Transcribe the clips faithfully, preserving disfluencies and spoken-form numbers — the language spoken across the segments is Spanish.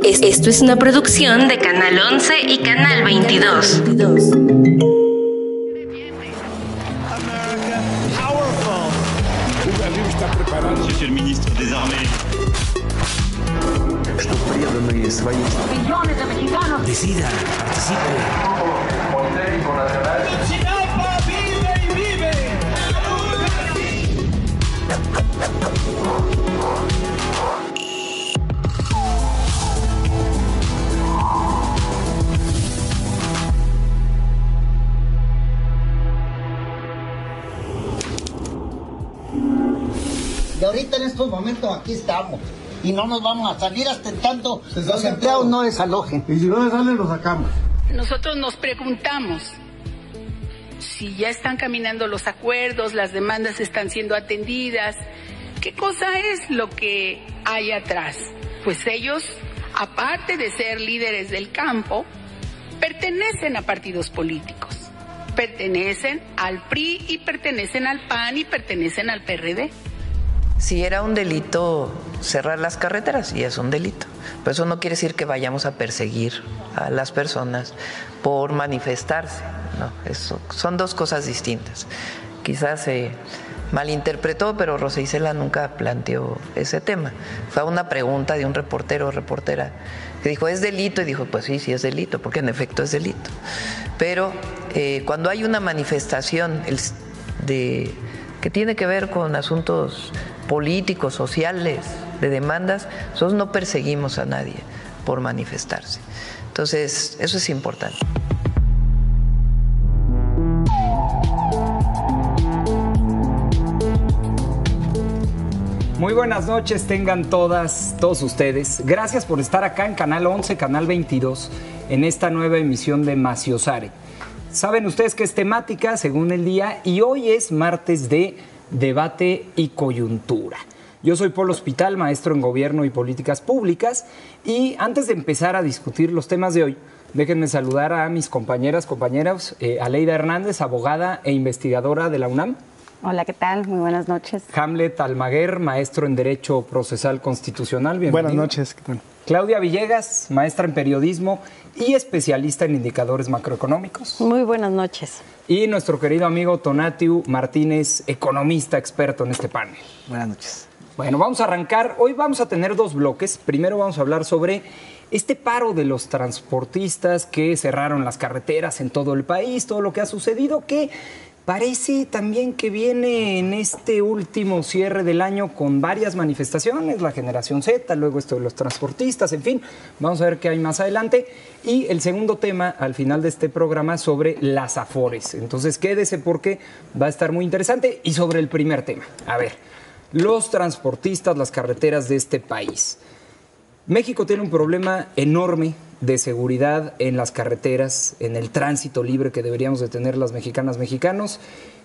Es, esto es una producción de Canal once y Canal veintidós. Monsieur le ministre des Armées. Что преданные своей... Millones de mexicanos. Decida, participe. ¡Chinapa vive y vive! Y ahorita en estos momentos aquí estamos. Y no nos vamos a salir hasta en tanto los empleados no desalojen. Y si no desalen, los sacamos. Nosotros nos preguntamos si ya están caminando los acuerdos, las demandas están siendo atendidas. ¿Qué cosa es lo que hay atrás? Pues ellos, aparte de ser líderes del campo, pertenecen a partidos políticos. Pertenecen al P R I y pertenecen al P A N y pertenecen al P R D. Si era un delito cerrar las carreteras, y es un delito. Pero eso no quiere decir que vayamos a perseguir a las personas por manifestarse, ¿no? Eso, son dos cosas distintas. Quizás se malinterpretó, pero Rosa Isela nunca planteó ese tema. Fue una pregunta de un reportero o reportera que dijo, ¿es delito? Y dijo, pues sí, sí es delito, porque en efecto es delito. Pero eh, cuando hay una manifestación el, de, que tiene que ver con asuntos políticos, sociales, de demandas, nosotros no perseguimos a nadie por manifestarse. Entonces, eso es importante. Muy buenas noches tengan todas, todos ustedes. Gracias por estar acá en Canal once, Canal veintidós, en esta nueva emisión de Maciosare. Saben ustedes que es temática según el día y hoy es martes de debate y coyuntura. Yo soy Polo Hospital, maestro en Gobierno y Políticas Públicas, y antes de empezar a discutir los temas de hoy, déjenme saludar a mis compañeras, compañeros, eh, Aleida Hernández, abogada e investigadora de la UNAM. Hola, ¿qué tal? Muy buenas noches. Hamlet Almaguer, maestro en Derecho Procesal Constitucional. Bienvenido. Buenas noches, ¿qué tal? Claudia Villegas, maestra en Periodismo y especialista en indicadores macroeconómicos. Muy buenas noches. Y nuestro querido amigo Tonatiu Martínez, economista experto en este panel. Buenas noches. Bueno, vamos a arrancar. Hoy vamos a tener dos bloques. Primero vamos a hablar sobre este paro de los transportistas que cerraron las carreteras en todo el país, todo lo que ha sucedido, que parece también que viene en este último cierre del año con varias manifestaciones, la generación Z, luego esto de los transportistas, en fin, vamos a ver qué hay más adelante. Y el segundo tema al final de este programa sobre las Afores. Entonces quédese porque va a estar muy interesante. Y sobre el primer tema, a ver, los transportistas, las carreteras de este país. México tiene un problema enorme de seguridad en las carreteras, en el tránsito libre que deberíamos de tener las mexicanas, mexicanos,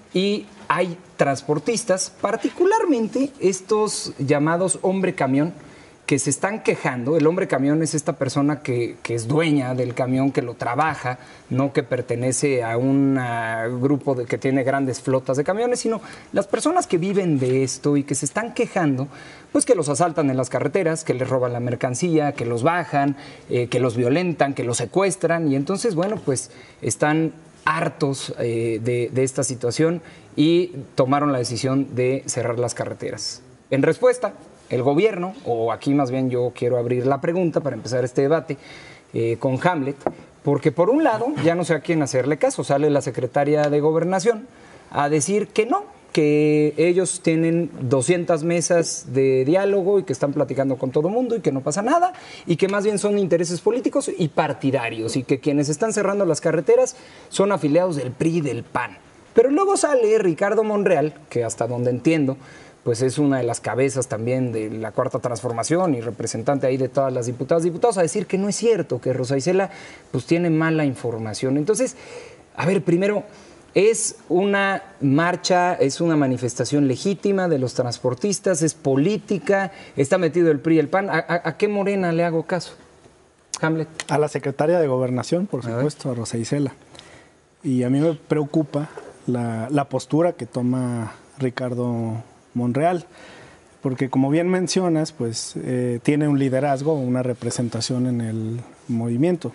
y hay transportistas, particularmente estos llamados hombre camión, que se están quejando. El hombre camión es esta persona que, que es dueña del camión, que lo trabaja, no que pertenece a un grupo de, que tiene grandes flotas de camiones, sino las personas que viven de esto y que se están quejando, pues que los asaltan en las carreteras, que les roban la mercancía, que los bajan, eh, que los violentan, que los secuestran, y entonces, bueno, pues están hartos eh, de, de esta situación y tomaron la decisión de cerrar las carreteras. En respuesta, el gobierno, o aquí más bien yo quiero abrir la pregunta para empezar este debate eh, con Hamlet, porque por un lado ya no sé a quién hacerle caso, sale la secretaria de Gobernación a decir que no, que ellos tienen doscientas mesas de diálogo y que están platicando con todo el mundo y que no pasa nada y que más bien son intereses políticos y partidarios y que quienes están cerrando las carreteras son afiliados del P R I y del P A N. Pero luego sale Ricardo Monreal, que hasta donde entiendo, pues es una de las cabezas también de la Cuarta Transformación y representante ahí de todas las diputadas y diputados, a decir que no es cierto, que Rosa Isela pues tiene mala información. Entonces, a ver, primero, ¿es una marcha, es una manifestación legítima de los transportistas, es política, está metido el P R I y el P A N? ¿A, a, a qué Morena le hago caso? Hamlet. A la secretaria de Gobernación, por supuesto, a Rosa Isela. Y a mí me preocupa la, la postura que toma Ricardo Monreal, porque como bien mencionas, pues eh, tiene un liderazgo, una representación en el movimiento.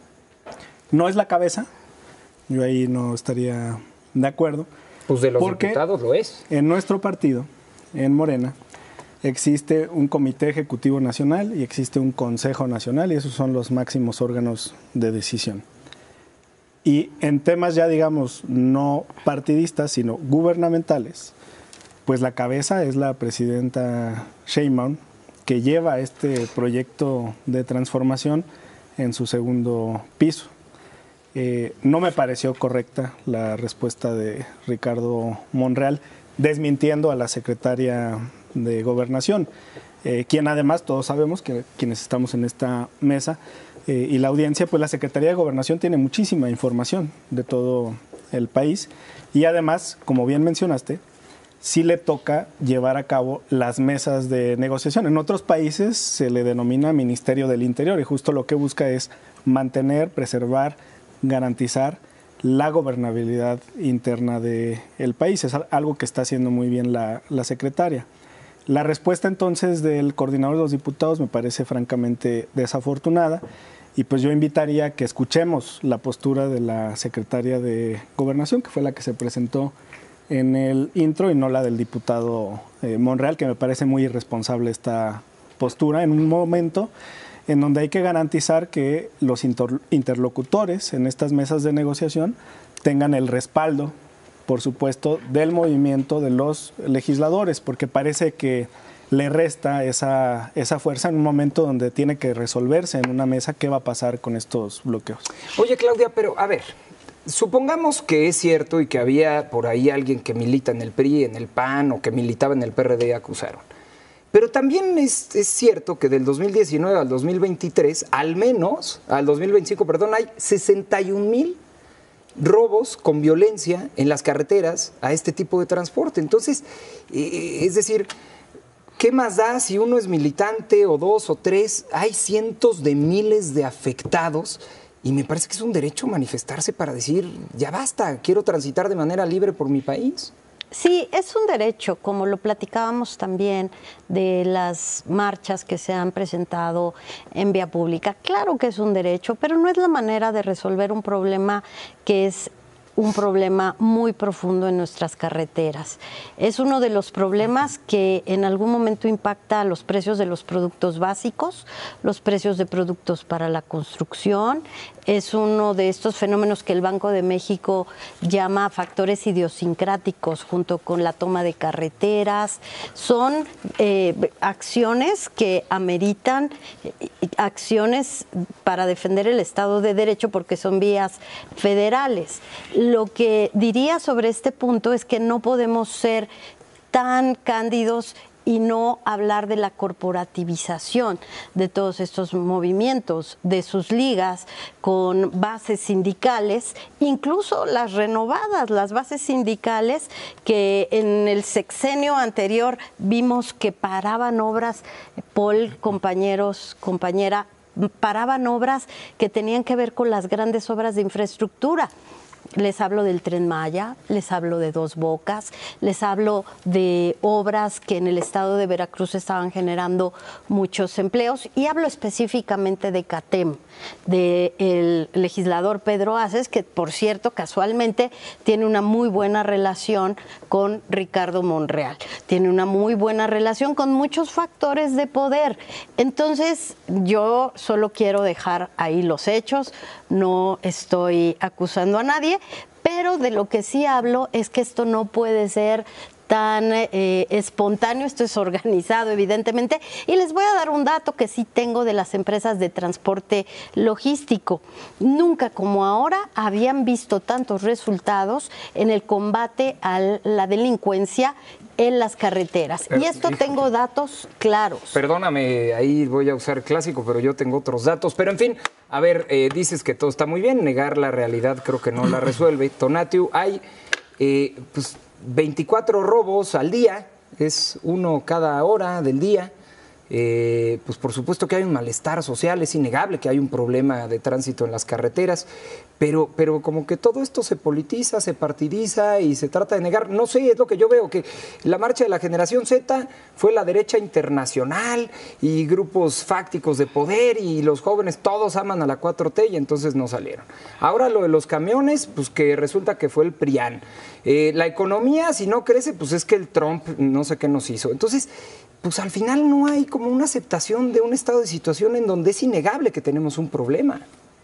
No es la cabeza, yo ahí no estaría de acuerdo. Pues de los porque diputados lo es. En nuestro partido, en Morena, existe un comité ejecutivo nacional y existe un consejo nacional, y esos son los máximos órganos de decisión. Y en temas ya, digamos, no partidistas, sino gubernamentales, pues la cabeza es la presidenta Sheinbaum, que lleva este proyecto de transformación en su segundo piso. Eh, no me pareció correcta la respuesta de Ricardo Monreal, desmintiendo a la secretaria de Gobernación, eh, quien además todos sabemos que quienes estamos en esta mesa eh, y la audiencia, pues la Secretaría de Gobernación tiene muchísima información de todo el país y además, como bien mencionaste, sí le toca llevar a cabo las mesas de negociación. En otros países se le denomina Ministerio del Interior y justo lo que busca es mantener, preservar, garantizar la gobernabilidad interna del país. Es algo que está haciendo muy bien la, la secretaria. La respuesta entonces del coordinador de los diputados me parece francamente desafortunada y pues yo invitaría a que escuchemos la postura de la secretaria de Gobernación, que fue la que se presentó en el intro, y no la del diputado eh, Monreal, que me parece muy irresponsable esta postura en un momento en donde hay que garantizar que los inter interlocutores en estas mesas de negociación tengan el respaldo, por supuesto, del movimiento de los legisladores, porque parece que le resta esa, esa fuerza en un momento donde tiene que resolverse en una mesa qué va a pasar con estos bloqueos. Oye, Claudia, pero a ver, supongamos que es cierto y que había por ahí alguien que milita en el P R I, en el P A N o que militaba en el P R D y acusaron. Pero también es, es cierto que del dos mil diecinueve al dos mil veintitrés, al menos, al dos mil veinticinco, perdón, hay sesenta y un mil robos con violencia en las carreteras a este tipo de transporte. Entonces, eh, es decir, ¿qué más da si uno es militante o dos o tres? Hay cientos de miles de afectados y me parece que es un derecho manifestarse para decir, ya basta, quiero transitar de manera libre por mi país. Sí, es un derecho, como lo platicábamos también de las marchas que se han presentado en vía pública. Claro que es un derecho, pero no es la manera de resolver un problema que es un problema muy profundo en nuestras carreteras. Es uno de los problemas que en algún momento impacta a los precios de los productos básicos, los precios de productos para la construcción. Es uno de estos fenómenos que el Banco de México llama factores idiosincráticos junto con la toma de carreteras. Son eh, acciones que ameritan eh, acciones para defender el Estado de Derecho porque son vías federales. Lo que diría sobre este punto es que no podemos ser tan cándidos y no hablar de la corporativización de todos estos movimientos, de sus ligas con bases sindicales, incluso las renovadas, las bases sindicales que en el sexenio anterior vimos que paraban obras, Paul, compañeros, compañera, paraban obras que tenían que ver con las grandes obras de infraestructura. Les hablo del Tren Maya, les hablo de Dos Bocas, les hablo de obras que en el estado de Veracruz estaban generando muchos empleos y hablo específicamente de CATEM, del legislador Pedro Aces, que por cierto casualmente tiene una muy buena relación con Ricardo Monreal, tiene una muy buena relación con muchos factores de poder. Entonces yo solo quiero dejar ahí los hechos, no estoy acusando a nadie, pero de lo que sí hablo es que esto no puede ser tan eh, espontáneo, esto es organizado evidentemente, y les voy a dar un dato que sí tengo de las empresas de transporte logístico. Nunca como ahora habían visto tantos resultados en el combate a la delincuencia en las carreteras. Pero, y esto hijo, tengo datos claros. Perdóname, ahí voy a usar clásico, pero yo tengo otros datos. Pero en fin, a ver, eh, dices que todo está muy bien, negar la realidad creo que no la resuelve. Tonatiuh, hay eh, pues veinticuatro robos al día, es uno cada hora del día. Eh, pues por supuesto que hay un malestar social, es innegable que hay un problema de tránsito en las carreteras, pero, pero como que todo esto se politiza, se partidiza y se trata de negar. No sé, es lo que yo veo, que la marcha de la generación Z fue la derecha internacional y grupos fácticos de poder y los jóvenes todos aman a la cuatro T y entonces no salieron. Ahora lo de los camiones, pues que resulta que fue el PRIAN. Eh, la economía, si no crece, pues es que el Trump no sé qué nos hizo. Entonces, pues al final no hay como una aceptación de un estado de situación en donde es innegable que tenemos un problema.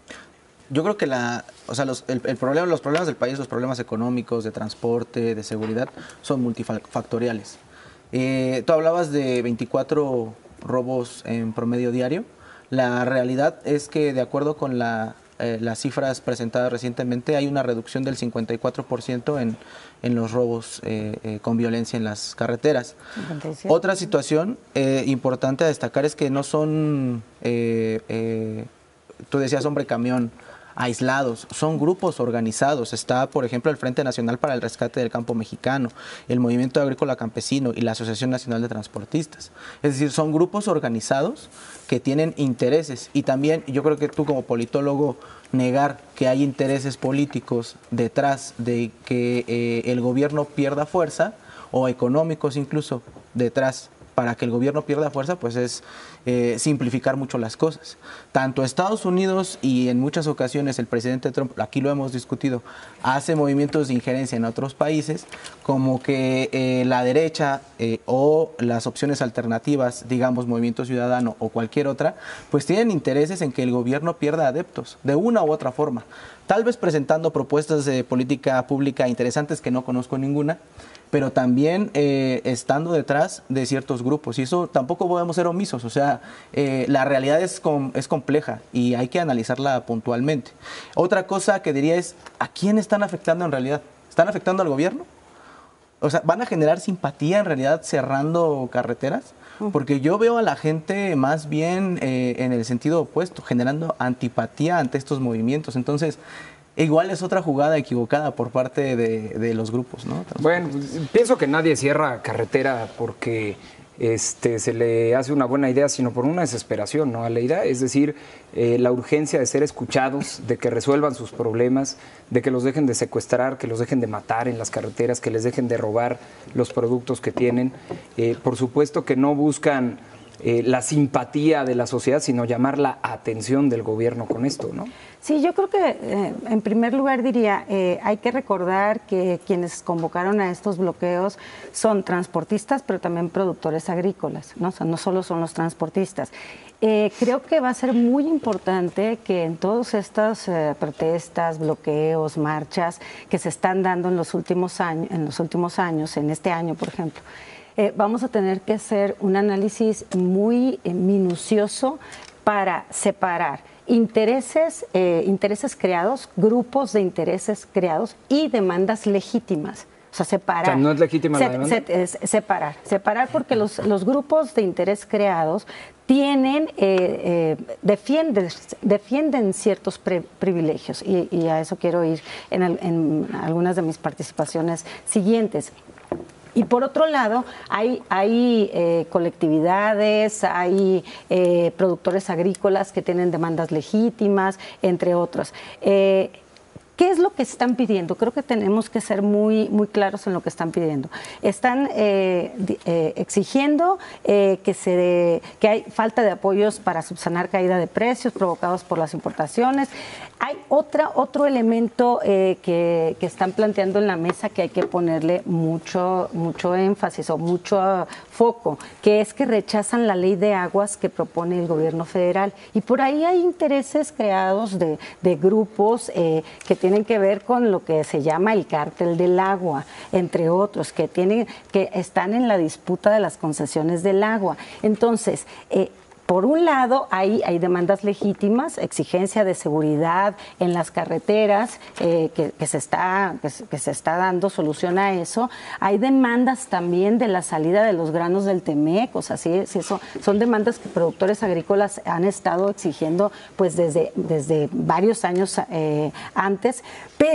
Yo creo que la, o sea, los, el, el problema, los problemas del país, los problemas económicos, de transporte, de seguridad, son multifactoriales. Eh, tú hablabas de veinticuatro robos en promedio diario. La realidad es que, de acuerdo con la, eh, las cifras presentadas recientemente, hay una reducción del cincuenta y cuatro por ciento en, en los robos eh, eh, con violencia en las carreteras. cincuenta y siete. Otra situación eh, importante a destacar es que no son, eh, eh, tú decías hombre camión, aislados, son grupos organizados. Está, por ejemplo, el Frente Nacional para el Rescate del Campo Mexicano, el Movimiento Agrícola Campesino y la Asociación Nacional de Transportistas. Es decir, son grupos organizados que tienen intereses, y también yo creo que tú como politólogo negar que hay intereses políticos detrás de que eh, el gobierno pierda fuerza, o económicos incluso detrás para que el gobierno pierda fuerza, pues es eh, simplificar mucho las cosas. Tanto Estados Unidos y en muchas ocasiones el presidente Trump, aquí lo hemos discutido, hace movimientos de injerencia en otros países, como que eh, la derecha eh, o las opciones alternativas, digamos Movimiento Ciudadano o cualquier otra, pues tienen intereses en que el gobierno pierda adeptos, de una u otra forma. Tal vez presentando propuestas de política pública interesantes que no conozco ninguna, pero también eh, estando detrás de ciertos grupos, y eso tampoco podemos ser omisos. O sea, eh, la realidad es, com es compleja y hay que analizarla puntualmente. Otra cosa que diría es, ¿a quién están afectando en realidad? ¿Están afectando al gobierno? O sea, ¿van a generar simpatía en realidad cerrando carreteras? Porque yo veo a la gente más bien eh, en el sentido opuesto, generando antipatía ante estos movimientos. Entonces, igual es otra jugada equivocada por parte de, de los grupos, ¿no? Bueno, pienso que nadie cierra carretera porque este, se le hace una buena idea, sino por una desesperación, ¿no, Aleida? Es decir, eh, la urgencia de ser escuchados, de que resuelvan sus problemas, de que los dejen de secuestrar, que los dejen de matar en las carreteras, que les dejen de robar los productos que tienen. Eh, por supuesto que no buscan eh, la simpatía de la sociedad, sino llamar la atención del gobierno con esto, ¿no? Sí, yo creo que eh, en primer lugar diría, eh, hay que recordar que quienes convocaron a estos bloqueos son transportistas, pero también productores agrícolas, ¿no? O sea, no solo son los transportistas. Eh, creo que va a ser muy importante que en todas estas eh, protestas, bloqueos, marchas que se están dando en los últimos años, en los últimos años, en este año, por ejemplo, eh, vamos a tener que hacer un análisis muy eh, minucioso para separar intereses, eh, intereses creados, grupos de intereses creados y demandas legítimas. O sea, separar. O sea, ¿no es legítima se, la demanda? Se, es, separar, separar porque los, los grupos de interés creados tienen, eh, eh, defienden, defienden ciertos pre, privilegios y, y a eso quiero ir en, el, en algunas de mis participaciones siguientes. Y por otro lado, hay, hay eh, colectividades, hay eh, productores agrícolas que tienen demandas legítimas, entre otros. Eh, ¿Qué es lo que están pidiendo? Creo que tenemos que ser muy, muy claros en lo que están pidiendo. Están eh, eh, exigiendo eh, que, se de, que hay falta de apoyos para subsanar caída de precios provocados por las importaciones. Hay otra, otro elemento eh, que, que están planteando en la mesa que hay que ponerle mucho, mucho énfasis o mucho foco, que es que rechazan la ley de aguas que propone el gobierno federal. Y por ahí hay intereses creados de, de grupos eh, que tienen que ver con lo que se llama el cártel del agua, entre otros, que, tienen, que están en la disputa de las concesiones del agua. Entonces, eh, por un lado, hay, hay demandas legítimas, exigencia de seguridad en las carreteras, eh, que, que, se está, que, que se está dando solución a eso. Hay demandas también de la salida de los granos del Temec, o sea, sí, sí son, son demandas que productores agrícolas han estado exigiendo pues desde, desde varios años eh, antes, pero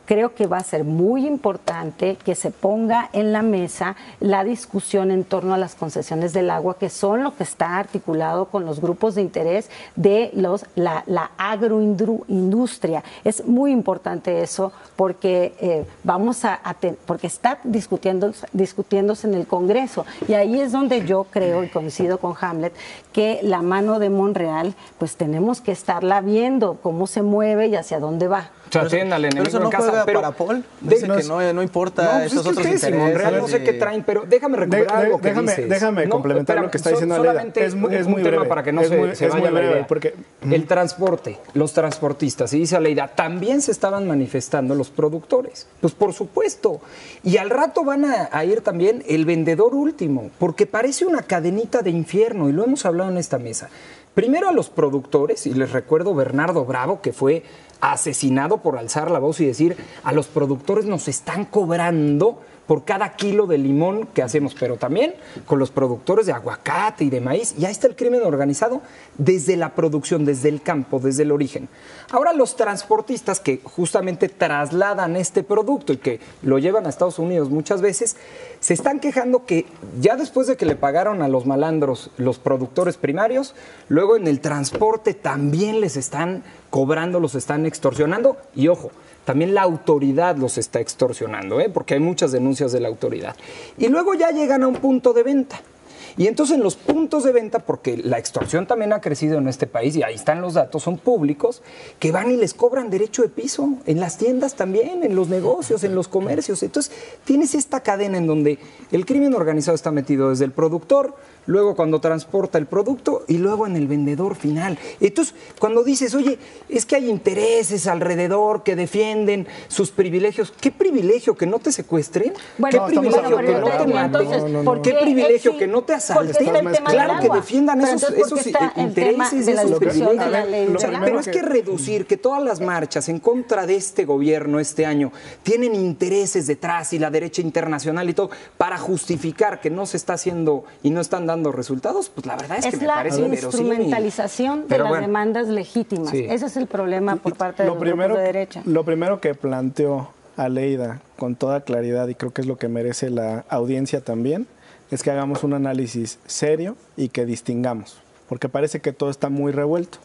creo que va a ser muy importante que se ponga en la mesa la discusión en torno a las concesiones del agua, que son lo que está articulado con los grupos de interés de los la, la agroindustria. Es muy importante eso porque eh, vamos a, a ten, porque está discutiendo, discutiéndose en el Congreso, y ahí es donde yo creo y coincido con Hamlet que la mano de Monreal, pues tenemos que estarla viendo cómo se mueve y hacia dónde va. O sea, tienen al enemigo eso no en casa, juega pero para Paul. Dice que no, no importa no, pues estos es que otros ustedes, intereses. Monreal, no sé qué traen, pero déjame recuperar de, algo que déjame, dices. Déjame no, complementar espera, lo que está so, diciendo Aleida. Solamente Es, muy, es un, muy un tema breve. para que no es se, muy, se es vaya muy la breve, idea. porque el transporte, los transportistas, y dice Aleida, también se estaban manifestando los productores. Pues por supuesto. Y al rato van a, a ir también el vendedor último, porque parece una cadenita de infierno, y lo hemos hablado en esta mesa. Primero a los productores, y les recuerdo Bernardo Bravo, que fue asesinado por alzar la voz y decir, a los productores nos están cobrando por cada kilo de limón que hacemos, pero también con los productores de aguacate y de maíz. Y ahí está el crimen organizado desde la producción, desde el campo, desde el origen. Ahora los transportistas que justamente trasladan este producto y que lo llevan a Estados Unidos muchas veces, se están quejando que ya después de que le pagaron a los malandros los productores primarios, luego en el transporte también les están cobrando, los están extorsionando. Y ojo, también la autoridad los está extorsionando, ¿eh? Porque hay muchas denuncias de la autoridad. Y luego ya llegan a un punto de venta. Y entonces en los puntos de venta, porque la extorsión también ha crecido en este país, y ahí están los datos, son públicos, que van y les cobran derecho de piso, en las tiendas también, en los negocios, en los comercios. Entonces tienes esta cadena en donde el crimen organizado está metido desde el productor, luego cuando transporta el producto y luego en el vendedor final. Entonces, cuando dices, oye, es que hay intereses alrededor que defienden sus privilegios, ¿qué privilegio que no te secuestren? Bueno, ¿Qué privilegio bueno, que no te maten? entonces, No, no, no. ¿por ¿Qué qué privilegio exi- que no te asalten? porque está el tema Claro del que agua. defiendan Pero esos, entonces, ¿por qué esos está el tema intereses, de la esos discusión privilegios. de la ley O sea, del pero agua? es que reducir que todas las marchas en contra de este gobierno este año tienen intereses detrás y la derecha internacional y todo para justificar que no se está haciendo y no están dando resultados, pues la verdad es, Es que me la parece inverosímil. instrumentalización de Pero las bueno. demandas legítimas. Sí. Ese es el problema por parte de lo los primero, grupos de derecha. Lo primero que planteó Aleida con toda claridad, y creo que es lo que merece la audiencia también, es que hagamos un análisis serio y que distingamos, porque parece que todo está muy revuelto.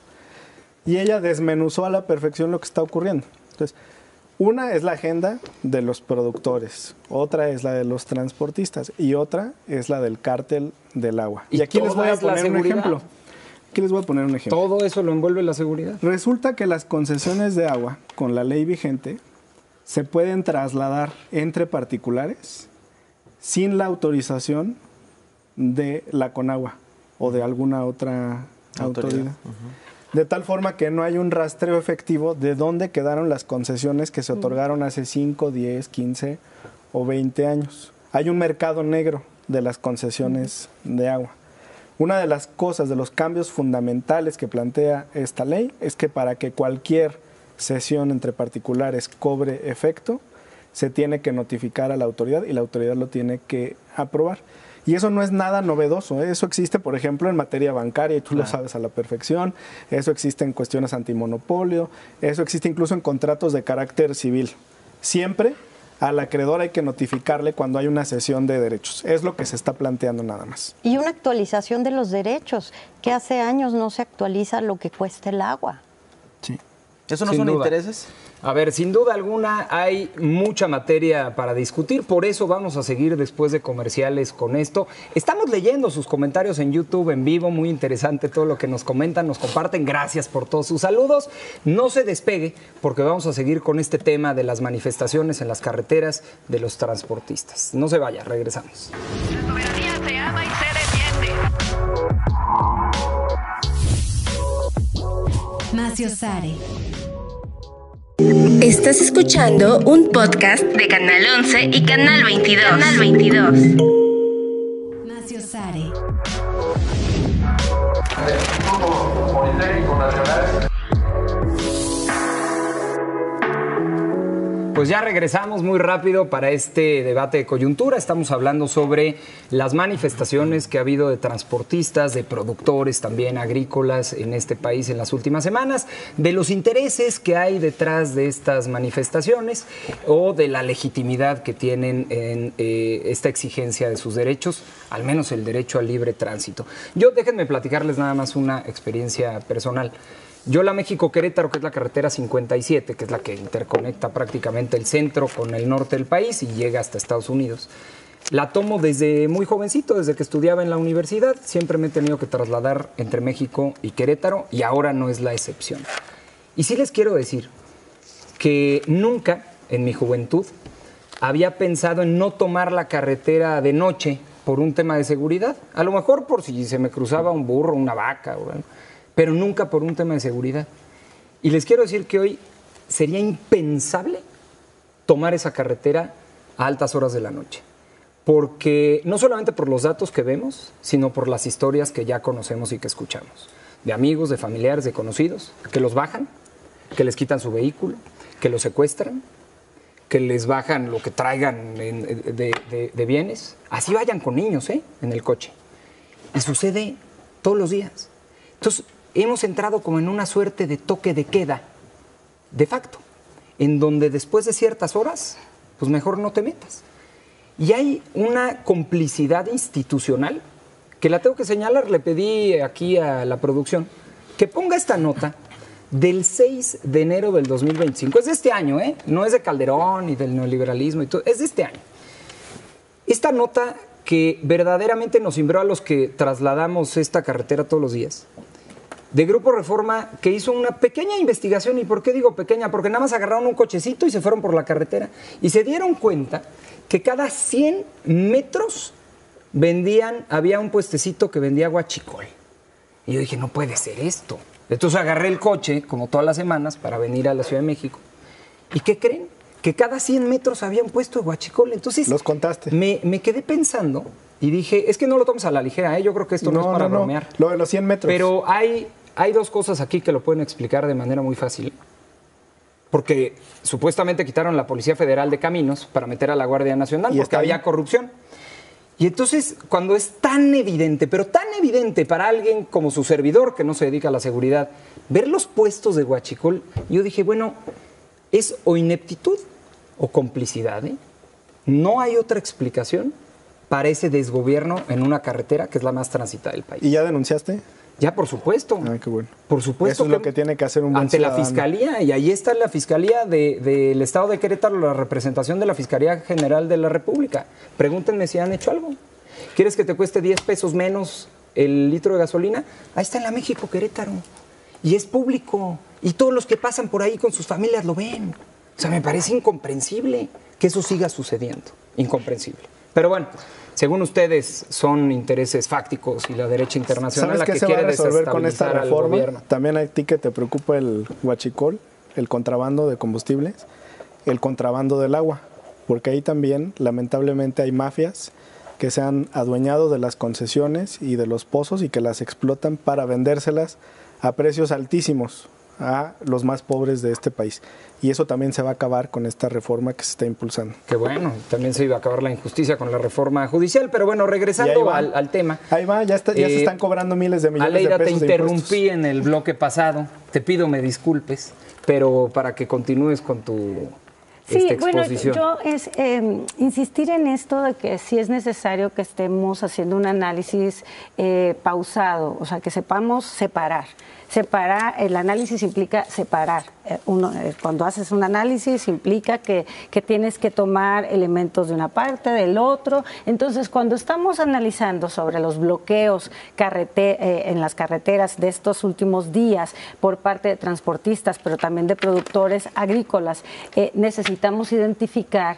Y ella desmenuzó a la perfección lo que está ocurriendo. Entonces, una es la agenda de los productores, otra es la de los transportistas y otra es la del cártel del agua. Y, Y aquí les toda voy a es la poner un seguridad. ejemplo. Aquí les voy a poner un ejemplo. Todo eso lo envuelve la seguridad. Resulta que las concesiones de agua, con la ley vigente, se pueden trasladar entre particulares sin la autorización de la Conagua o de alguna otra autoridad. Autoridad. De tal forma que no hay un rastreo efectivo de dónde quedaron las concesiones que se otorgaron hace cinco, diez, quince o veinte años. Hay un mercado negro de las concesiones de agua. Una de las cosas, de los cambios fundamentales que plantea esta ley es que para que cualquier cesión entre particulares cobre efecto, se tiene que notificar a la autoridad y la autoridad lo tiene que aprobar. Y eso no es nada novedoso, ¿eh? Eso existe, por ejemplo, en materia bancaria, y tú claro. lo sabes a la perfección, eso existe en cuestiones antimonopolio, eso existe incluso en contratos de carácter civil. Siempre al acreedor hay que notificarle cuando hay una cesión de derechos. Es lo que se está planteando nada más. Y una actualización de los derechos, que hace años no se actualiza lo que cuesta el agua. Sí. ¿Eso no Sin son duda. intereses? A ver, sin duda alguna hay mucha materia para discutir, por eso vamos a seguir después de comerciales con esto. Estamos leyendo sus comentarios en YouTube en vivo, muy interesante todo lo que nos comentan, nos comparten, gracias por todos sus saludos. No se despegue porque vamos a seguir con este tema de las manifestaciones en las carreteras de los transportistas. No se vaya, regresamos. La soberanía se ama y se defiende. Macio Sare. Estás escuchando un podcast de Canal once y Canal veintidós. Canal veintidós. Macio Sare. Pues pues ya regresamos muy rápido para este debate de coyuntura. Estamos hablando sobre las manifestaciones que ha habido de transportistas, de productores también agrícolas en este país en las últimas semanas, de los intereses que hay detrás de estas manifestaciones o de la legitimidad que tienen en eh, esta exigencia de sus derechos, al menos el derecho al libre tránsito. Yo déjenme platicarles nada más una experiencia personal. Yo la México-Querétaro, que es la carretera cincuenta y siete, que es la que interconecta prácticamente el centro con el norte del país y llega hasta Estados Unidos, la tomo desde muy jovencito, desde que estudiaba en la universidad. Siempre me he tenido que trasladar entre México y Querétaro y ahora no es la excepción. Y sí les quiero decir que nunca en mi juventud había pensado en no tomar la carretera de noche por un tema de seguridad. A lo mejor por si se me cruzaba un burro, una vaca o algo, pero nunca por un tema de seguridad. Y les quiero decir que hoy sería impensable tomar esa carretera a altas horas de la noche, porque no solamente por los datos que vemos, sino por las historias que ya conocemos y que escuchamos, de amigos, de familiares, de conocidos, que los bajan, que les quitan su vehículo, que los secuestran, que les bajan lo que traigan en, de, de, de bienes. Así vayan con niños, ¿eh? En el coche. Y sucede todos los días. Entonces, hemos entrado como en una suerte de toque de queda, de facto, en donde después de ciertas horas, pues mejor no te metas. Y hay una complicidad institucional que la tengo que señalar. Le pedí aquí a la producción que ponga esta nota del seis de enero del dos mil veinticinco. Es de este año, ¿eh? No es de Calderón y del neoliberalismo y todo, es de este año. Esta nota que verdaderamente nos cimbró a los que trasladamos esta carretera todos los días, de Grupo Reforma, que hizo una pequeña investigación. ¿Y por qué digo pequeña? Porque nada más agarraron un cochecito y se fueron por la carretera. Y se dieron cuenta que cada cien metros vendían, había un puestecito que vendía guachicol. Y yo dije, no puede ser esto. Entonces agarré el coche, como todas las semanas, para venir a la Ciudad de México. ¿Y qué creen? Que cada cien metros había un puesto de guachicol. Entonces, los contaste. Me, me quedé pensando y dije, es que no lo tomes a la ligera, ¿eh? Yo creo que esto no, no es para no, no. bromear. Lo de los cien metros. Pero hay... Hay dos cosas aquí que lo pueden explicar de manera muy fácil. Porque supuestamente quitaron la Policía Federal de Caminos para meter a la Guardia Nacional porque había corrupción. Y entonces, cuando es tan evidente, pero tan evidente para alguien como su servidor, que no se dedica a la seguridad, ver los puestos de huachicol, yo dije, bueno, es o ineptitud o complicidad, ¿eh? No hay otra explicación para ese desgobierno en una carretera que es la más transitada del país. ¿Y ya denunciaste? Ya, por supuesto. Ay, qué bueno. Por supuesto. Eso es lo que tiene que hacer un buen ante ciudadano. la Fiscalía, y ahí está la Fiscalía de, del Estado de Querétaro, la representación de la Fiscalía General de la República. Pregúntenme si han hecho algo. ¿Quieres que te cueste diez pesos menos el litro de gasolina? Ahí está en la México Querétaro. Y es público. Y todos los que pasan por ahí con sus familias lo ven. O sea, me parece incomprensible que eso siga sucediendo. Incomprensible. Pero bueno, según ustedes, son intereses fácticos y la derecha internacional la que se quiere va a resolver con esta desestabilizar al reforma? gobierno. También a ti que te preocupa el huachicol, el contrabando de combustibles, el contrabando del agua, porque ahí también, lamentablemente, hay mafias que se han adueñado de las concesiones y de los pozos y que las explotan para vendérselas a precios altísimos a los más pobres de este país. Y eso también se va a acabar con esta reforma que se está impulsando. Qué bueno, también se iba a acabar la injusticia con la reforma judicial, pero bueno, regresando al, al tema. Ahí va, ya, está, ya eh, se están cobrando miles de millones Aleida, de pesos. te interrumpí en el bloque pasado, te pido me disculpes, pero para que continúes con tu Sí, esta bueno, exposición. yo es eh, insistir en esto de que sí es necesario que estemos haciendo un análisis eh, pausado, o sea, que sepamos separar. Separar, el análisis implica separar. Eh, uno, eh, cuando haces un análisis implica que, que tienes que tomar elementos de una parte, del otro. Entonces, cuando estamos analizando sobre los bloqueos carrete, eh, en las carreteras de estos últimos días por parte de transportistas, pero también de productores agrícolas, eh, necesitamos identificar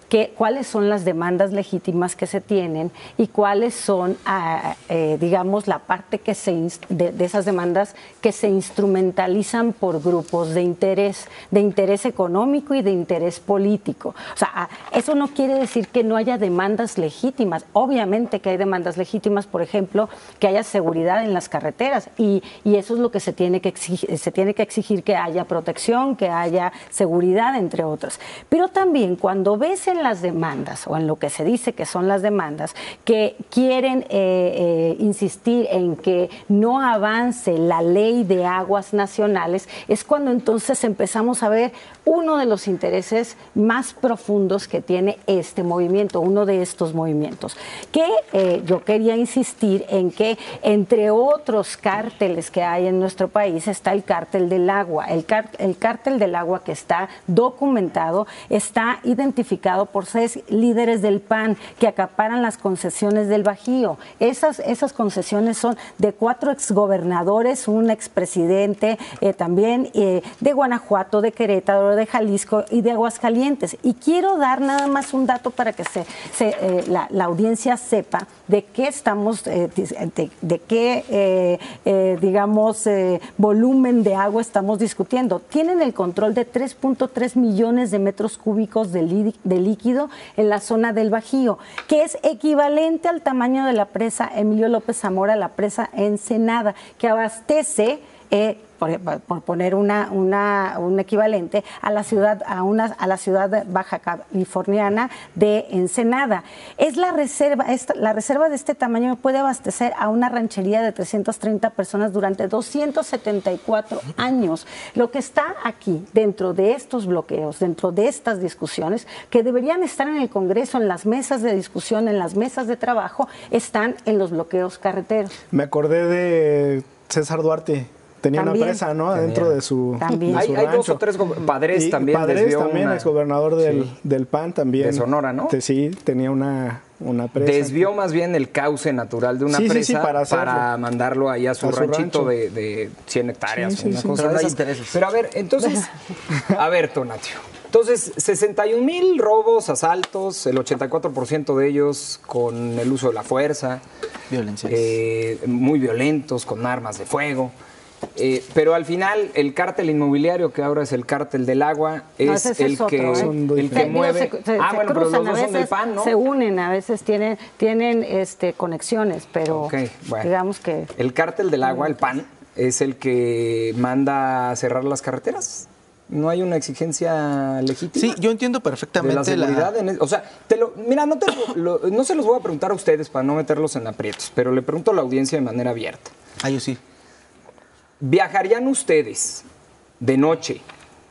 que, cuáles son las demandas legítimas que se tienen y cuáles son, ah, eh, digamos, la parte que se de, de esas demandas que se instrumentalizan por grupos de interés, de interés económico y de interés político. O sea, eso no quiere decir que no haya demandas legítimas. Obviamente que hay demandas legítimas, por ejemplo, que haya seguridad en las carreteras y, y eso es lo que se tiene que exigir, se tiene que exigir que haya protección, que haya seguridad, entre otras. Pero también cuando ves en las demandas o en lo que se dice que son las demandas que quieren eh, eh, insistir en que no avance la ley de aguas nacionales, es cuando entonces empezamos a ver uno de los intereses más profundos que tiene este movimiento, uno de estos movimientos, que eh, yo quería insistir en que entre otros cárteles que hay en nuestro país está el cártel del agua. El, car el cártel del agua que está documentado, está identificado por seis líderes del P A N que acaparan las concesiones del Bajío. Esas, esas concesiones son de cuatro exgobernadores, un expresidente eh, también eh, de Guanajuato, de Querétaro, de Jalisco y de Aguascalientes. Y quiero dar nada más un dato para que se, se, eh, la, la audiencia sepa de qué estamos, eh, de, de qué, eh, eh, digamos, eh, volumen de agua estamos discutiendo. Tienen el control de tres punto tres millones de metros cúbicos de, de líquido en la zona del Bajío, que es equivalente al tamaño de la presa Emilio López Zamora, la presa Ensenada, que abastece eh, por, por poner una, una, un equivalente a la ciudad a una a la ciudad baja californiana de Ensenada. Es la reserva, es, la reserva de este tamaño puede abastecer a una ranchería de trescientas treinta personas durante doscientos setenta y cuatro años. Lo que está aquí dentro de estos bloqueos, dentro de estas discusiones que deberían estar en el Congreso, en las mesas de discusión, en las mesas de trabajo, están en los bloqueos carreteros. Me acordé de César Duarte. Tenía también una presa, ¿no? Tenía. Dentro de su, de hay, su hay rancho. dos o tres Padres y también. Padres también, una... exgobernador del, sí. del P A N también. De Sonora, ¿no? Te, sí, tenía una, una presa. Desvió más bien el cauce natural de una sí, presa sí, sí, para, para mandarlo ahí a su, a su ranchito rancho. de, de cien hectáreas. Sí, sí, una sí, cosa de intereses. Pero a ver, entonces, a ver, Tonatio. Entonces, sesenta y un mil robos, asaltos, el ochenta y cuatro por ciento de ellos con el uso de la fuerza. Violencias. Eh, muy violentos, con armas de fuego. Eh, pero al final el cártel inmobiliario, que ahora es el cártel del agua, es, no, el, es otro, que, ¿eh? el que mueve. Se, se, ah, se bueno, cruzan, pero los dos veces, son del P A N, ¿no? Se unen, a veces tienen, tienen este, conexiones, pero okay, bueno. digamos que. El cártel del agua, el P A N, es el que manda a cerrar las carreteras. ¿No hay una exigencia legítima? Sí, yo entiendo perfectamente de la seguridad. La... En el, o sea, te lo, mira, no, te lo, no se los voy a preguntar a ustedes para no meterlos en aprietos, pero le pregunto a la audiencia de manera abierta. Ah, yo sí. ¿Viajarían ustedes de noche,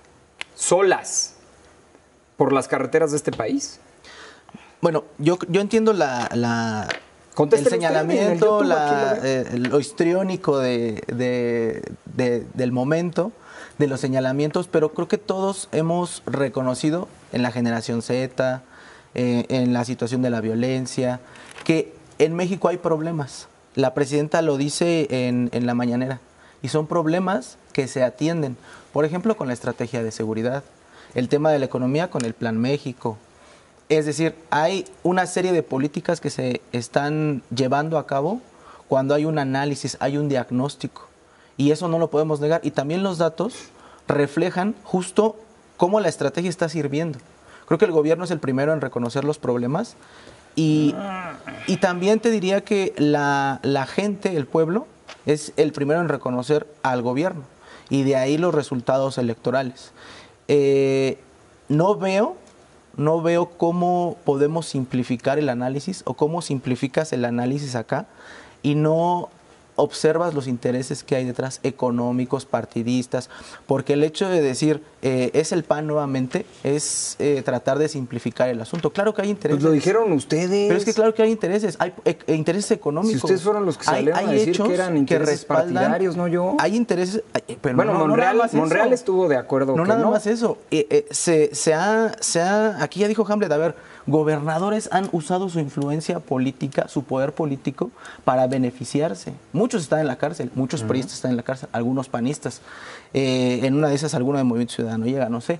solas, por las carreteras de este país? Bueno, yo, yo entiendo la, la, el señalamiento, usted, la, lo, eh, lo histriónico de, de, de, del momento, de los señalamientos, pero creo que todos hemos reconocido en la generación Z, eh, en la situación de la violencia, que en México hay problemas. La presidenta lo dice en, en la mañanera. Y son problemas que se atienden, por ejemplo, con la estrategia de seguridad, el tema de la economía con el Plan México. Es decir, hay una serie de políticas que se están llevando a cabo cuando hay un análisis, hay un diagnóstico. Y eso no lo podemos negar. Y también los datos reflejan justo cómo la estrategia está sirviendo. Creo que el gobierno es el primero en reconocer los problemas. Y, y también te diría que la, la gente, el pueblo, es el primero en reconocer al gobierno y de ahí los resultados electorales. Eh, no veo, no veo cómo podemos simplificar el análisis o cómo simplificas el análisis acá y no observas los intereses que hay detrás, económicos, partidistas, porque el hecho de decir eh, es el P A N nuevamente es eh, tratar de simplificar el asunto. Claro que hay intereses. Pues lo dijeron ustedes. Pero es que claro que hay intereses, hay eh, intereses económicos. Si ustedes fueron los que salieron hay, hay a decir que eran intereses que partidarios, no yo. Hay intereses, hay, pero bueno, no, Monreal, no Monreal estuvo de acuerdo. No que nada no. más eso. Eh, eh, se, se, ha, se ha, aquí ya dijo Hamlet, a ver, gobernadores han usado su influencia política, su poder político para beneficiarse. Muchos están en la cárcel, muchos uh-huh. priistas están en la cárcel, algunos panistas. Eh, en una de esas, alguno de Movimiento Ciudadano llega, no sé.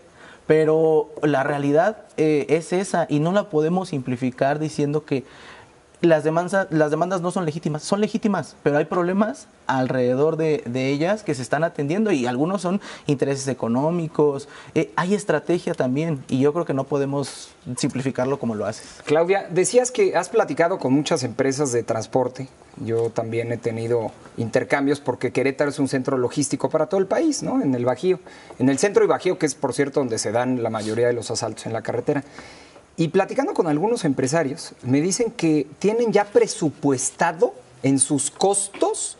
pero la realidad eh, es esa y no la podemos simplificar diciendo que las demandas, las demandas no son legítimas, son legítimas, pero hay problemas alrededor de, de ellas que se están atendiendo y algunos son intereses económicos, eh, hay estrategia también y yo creo que no podemos simplificarlo como lo haces. Claudia, decías que has platicado con muchas empresas de transporte, yo también he tenido intercambios porque Querétaro es un centro logístico para todo el país, ¿no? En el Bajío, en el centro y Bajío, que es por cierto donde se dan la mayoría de los asaltos en la carretera. Y platicando con algunos empresarios, me dicen que tienen ya presupuestado en sus costos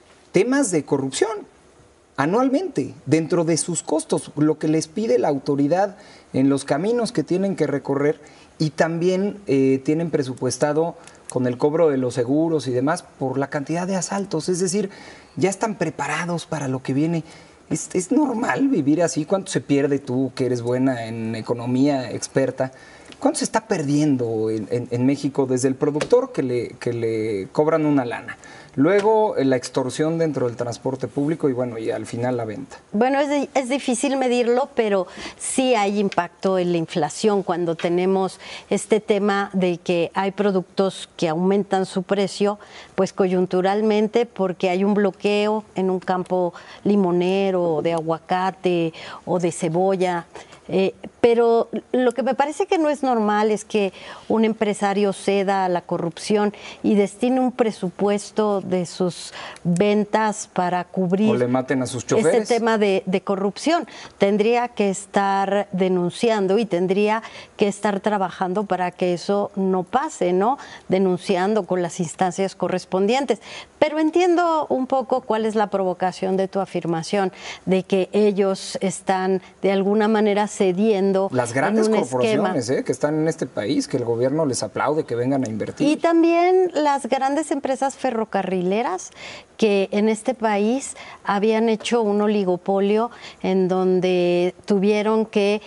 temas de corrupción anualmente, dentro de sus costos, lo que les pide la autoridad en los caminos que tienen que recorrer y también eh, tienen presupuestado con el cobro de los seguros y demás por la cantidad de asaltos. Es decir, ya están preparados para lo que viene. ¿Es, es normal vivir así? ¿Cuánto se pierde tú, que eres buena en economía, experta? ¿Cuánto se está perdiendo en, en, en México desde el productor que le, que le cobran una lana? Luego la extorsión dentro del transporte público y bueno, y al final la venta. Bueno, es, es difícil medirlo, pero sí hay impacto en la inflación cuando tenemos este tema de que hay productos que aumentan su precio, pues coyunturalmente porque hay un bloqueo en un campo limonero, de aguacate o de cebolla. Eh, pero lo que me parece que no es normal es que un empresario ceda a la corrupción y destine un presupuesto de sus ventas para cubrir o le maten a sus choferes. Este tema de, de corrupción. Tendría que estar denunciando y tendría que estar trabajando para que eso no pase, ¿no? Denunciando con las instancias correspondientes. Pero entiendo un poco cuál es la provocación de tu afirmación, de que ellos están de alguna manera cediendo las grandes en un corporaciones esquema. ¿eh? que están en este país, que el gobierno les aplaude que vengan a invertir. Y también las grandes empresas ferrocarrileras que en este país habían hecho un oligopolio en donde tuvieron que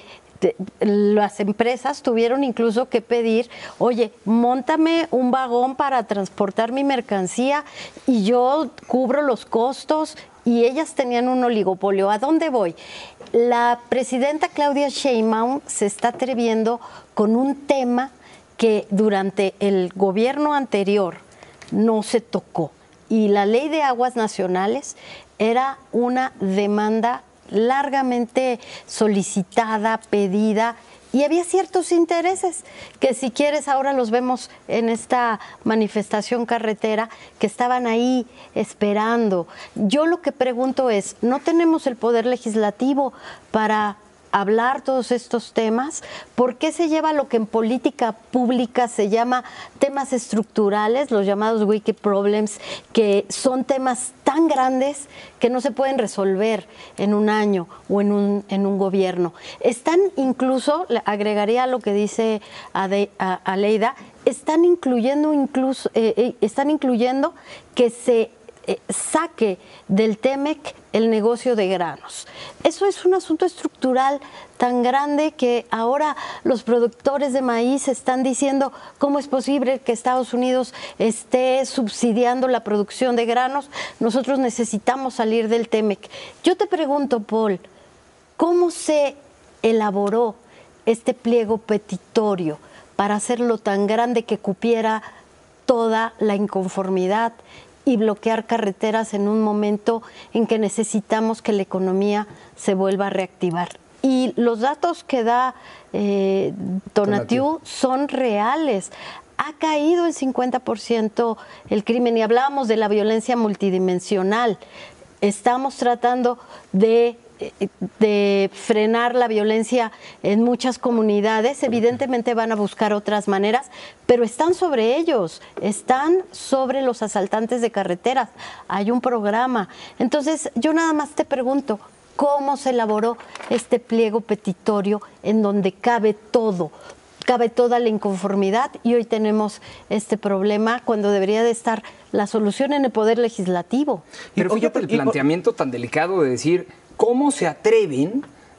las empresas tuvieron incluso que pedir, oye, móntame un vagón para transportar mi mercancía y yo cubro los costos, y ellas tenían un oligopolio. ¿A dónde voy? La presidenta Claudia Sheinbaum se está atreviendo con un tema que durante el gobierno anterior no se tocó, y la Ley de Aguas Nacionales era una demanda largamente solicitada, pedida, y había ciertos intereses que, si quieres, ahora los vemos en esta manifestación carretera, que estaban ahí esperando. Yo lo que pregunto es, ¿no tenemos el poder legislativo para hablar todos estos temas? ¿Por qué se lleva lo que en política pública se llama temas estructurales, los llamados wicked problems, que son temas tan grandes que no se pueden resolver en un año o en un, en un gobierno? Están incluso, agregaría lo que dice Ade, a, Aleida, están incluyendo incluso, eh, eh, están incluyendo que se Eh, saque del Temec el negocio de granos. Eso es un asunto estructural tan grande que ahora los productores de maíz están diciendo cómo es posible que Estados Unidos esté subsidiando la producción de granos. Nosotros necesitamos salir del Temec. Yo te pregunto, Paul, ¿cómo se elaboró este pliego petitorio para hacerlo tan grande que cupiera toda la inconformidad y bloquear carreteras en un momento en que necesitamos que la economía se vuelva a reactivar? Y los datos que da eh, Tonatiuh son reales. Ha caído el cincuenta por ciento el crimen, y hablábamos de la violencia multidimensional. Estamos tratando de de frenar la violencia en muchas comunidades. Evidentemente van a buscar otras maneras, pero están sobre ellos, están sobre los asaltantes de carreteras. Hay un programa. Entonces, yo nada más te pregunto, ¿cómo se elaboró este pliego petitorio en donde cabe todo? Cabe toda la inconformidad, y hoy tenemos este problema cuando debería de estar la solución en el Poder Legislativo. Pero fíjate el planteamiento tan delicado de decir, ¿cómo se atreven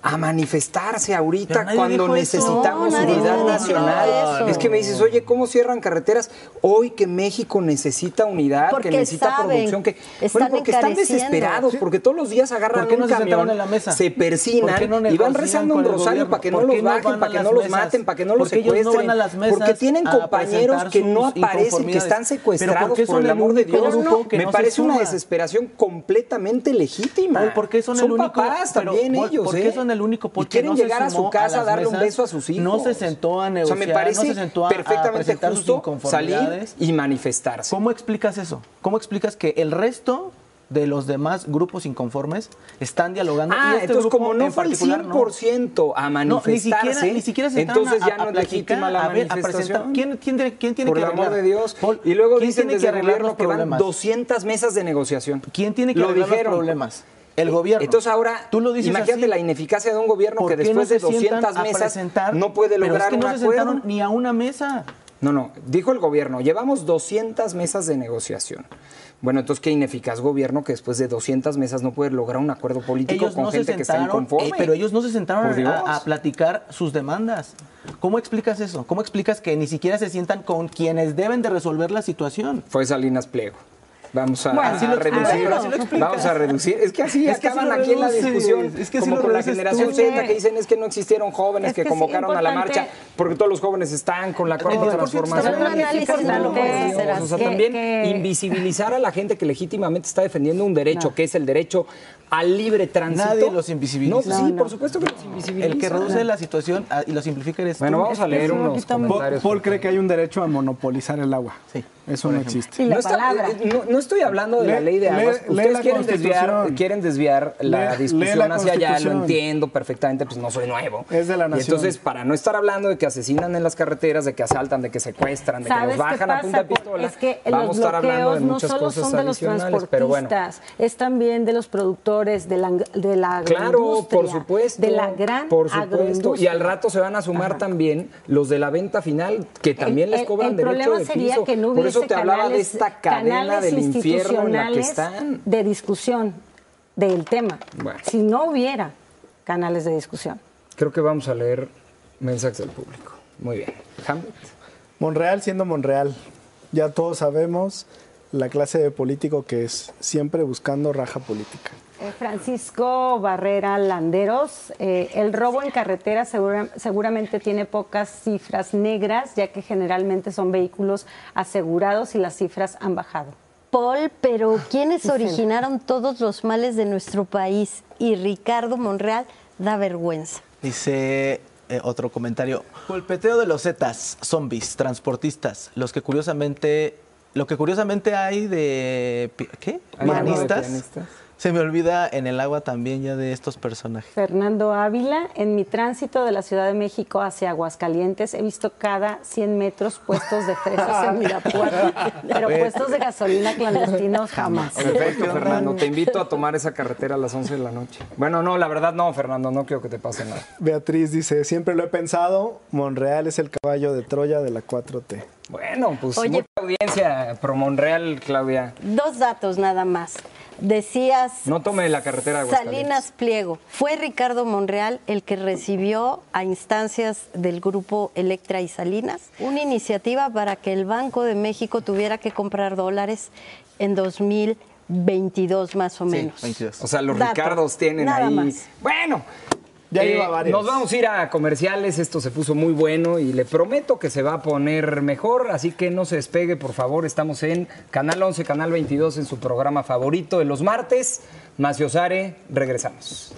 a manifestarse ahorita nadie cuando dijo eso. necesitamos No, nadie unidad dijo nacional. eso. Es que me dices, oye, ¿cómo cierran carreteras? Hoy que México necesita unidad, Porque que necesita saben, producción, que están bueno, porque están encareciendo. desesperados, Sí. porque todos los días agarran ¿Por qué no un se sentaron camión, en la mesa? se persinan ¿Por qué no y van negocian rezando un con el rosario gobierno? para que no ¿Por qué los no bajen, van para a que las no los mesas? maten, para que no los ¿Por qué ellos no secuestren? van a las mesas Porque tienen a compañeros presentar que no sus aparecen, que inconformidades? están ¿Pero secuestrados, por qué por son el el amor de único Dios. grupo que Me no se parece una suma? desesperación completamente legítima. Paul, ¿por qué son, el único? papás pero, también Paul, ellos, ¿Por qué ¿eh? son el único? Y Porque quieren no se llegar a su sumó casa a las darle un mesas, beso a sus hijos. No se sentó a O sea, negociar, me parece no se sentó a, a perfectamente presentar sus justo salir inconformidades. y manifestarse. ¿Cómo explicas eso? ¿Cómo explicas que el resto de los demás grupos inconformes están dialogando? Ah, y este entonces grupo como no en fue el particular, cien por ciento a No, ni manifestarse, siquiera, ni siquiera se sentaron entonces a- ya a no es platicar, legítima la a ver, a manifestación. presentar. ¿Quién, quién, tiene- quién tiene Por que el amor arreglar? de Dios. Paul, Y luego ¿quién dicen tiene desde que el arreglar gobierno los que van problemas? doscientas mesas de negociación. ¿Quién tiene que Lo arreglar dijeron. los problemas? El gobierno. Entonces ahora, Tú lo dices imagínate así. la ineficacia de un gobierno ¿Por que qué después no de se sientan doscientas a mesas presentar? no puede Pero lograr es que no un se acuerdo? sentaron ni a una mesa. No, no, dijo el gobierno, llevamos doscientas mesas de negociación. Bueno, entonces qué ineficaz gobierno que después de doscientas mesas no puede lograr un acuerdo político Ellos con no se gente que está sentaron, inconforme. eh, pero ellos no se sentaron Por Dios. a, a platicar sus demandas. ¿Cómo explicas eso? ¿Cómo explicas que ni siquiera se sientan con quienes deben de resolver la situación? Fue Salinas Pliego. Vamos a, Bueno, a así lo- reducir. a ver, así lo explicas. Vamos a reducir. Es que así Es que acaban así lo aquí en la reduces. discusión. Es que así como lo con la reduces generación tú. Z que dicen es que no existieron jóvenes Es que, que es convocaron a la importante- marcha porque todos los jóvenes están con la cuarta veinte por ciento transformación. Pero un análisis Por no lo puedes Dios. hacer O sea, así. también Que- invisibilizar a la gente que legítimamente está defendiendo un derecho, No. que es el derecho al libre tránsito. Nadie los invisibiliza. No, pues sí, No, por no. supuesto que los invisibiliza. El que reduce la situación ah, y lo simplifica eres Bueno, tú. vamos a Es que leer es un unos poquito muy- comentarios. Paul cree que hay un derecho a monopolizar el agua. Sí, Eso por no ejemplo. existe. Y la no, está- palabra. eh, no, no estoy hablando de la Lee- ley de lee- aguas. lee Ustedes la quieren desviar, Constitución. quieren desviar la Lee- lee discusión la hacia allá, lo Constitución. entiendo perfectamente, pues no soy nuevo. Es de la Y nación. entonces, para no estar hablando de que asesinan en las carreteras, de que asaltan, de que secuestran, de que ¿Sabes los qué bajan a pasa? punta de pistola, Es que vamos a los estar hablando de bloqueos no muchas solo cosas son de los adicionales, pero bueno. transportistas, es también de los productores, de la, de la Claro, agroindustria, por supuesto. de la gran Por supuesto. agroindustria. Y al rato se van a sumar Ajá. también los de la venta final, que también El- les el- cobran el derecho problema de sería piso. que no Por eso hubiese te hablaba de canales- esta cadena canales del infierno en la que institucionales están. de discusión del tema. Bueno. Si no hubiera canales de discusión. Creo que vamos a leer mensajes del público. Muy bien. Hamlet. Monreal siendo Monreal. Ya todos sabemos la clase de político que es, siempre buscando raja política. Eh, Francisco Barrera Landeros, eh, el robo en carretera segura- seguramente tiene pocas cifras negras, ya que generalmente son vehículos asegurados y las cifras han bajado. Paul, pero ¿quiénes Dice- originaron todos los males de nuestro país? Y Ricardo Monreal da vergüenza. Dice eh, otro comentario. Golpeteo de los Zetas, zombies, transportistas, los que curiosamente, lo que curiosamente hay de pi- ¿qué? ¿Hay algo de Pianistas. pianistas? Se me olvida en el agua también ya de estos personajes. Fernando Ávila, en mi tránsito de la Ciudad de México hacia Aguascalientes he visto cada cien metros puestos de fresas en Irapuato, pero puestos de gasolina clandestinos jamás. Perfecto, Fernando. Te invito a tomar esa carretera a las once de la noche. Bueno, no, la verdad no, Fernando. No quiero que te pase nada. Beatriz dice, siempre lo he pensado, Monreal es el caballo de Troya de la cuatro T. Bueno, pues Oye. mucha audiencia pro Monreal, Claudia. Dos datos nada más. Decías No tome la carretera de Aguascalientes. Salinas Pliego. Fue Ricardo Monreal el que recibió a instancias del grupo Electra y Salinas una iniciativa para que el Banco de México tuviera que comprar dólares en dos mil veintidós más o menos. veintidós. O sea, los Dato. Ricardos tienen Nada ahí. más. Bueno. Ya eh, lleva varios. Nos vamos a ir a comerciales, esto se puso muy bueno y le prometo que se va a poner mejor, así que no se despegue, por favor. Estamos en Canal once, Canal veintidós, en su programa favorito de los martes. Macio Sare, regresamos.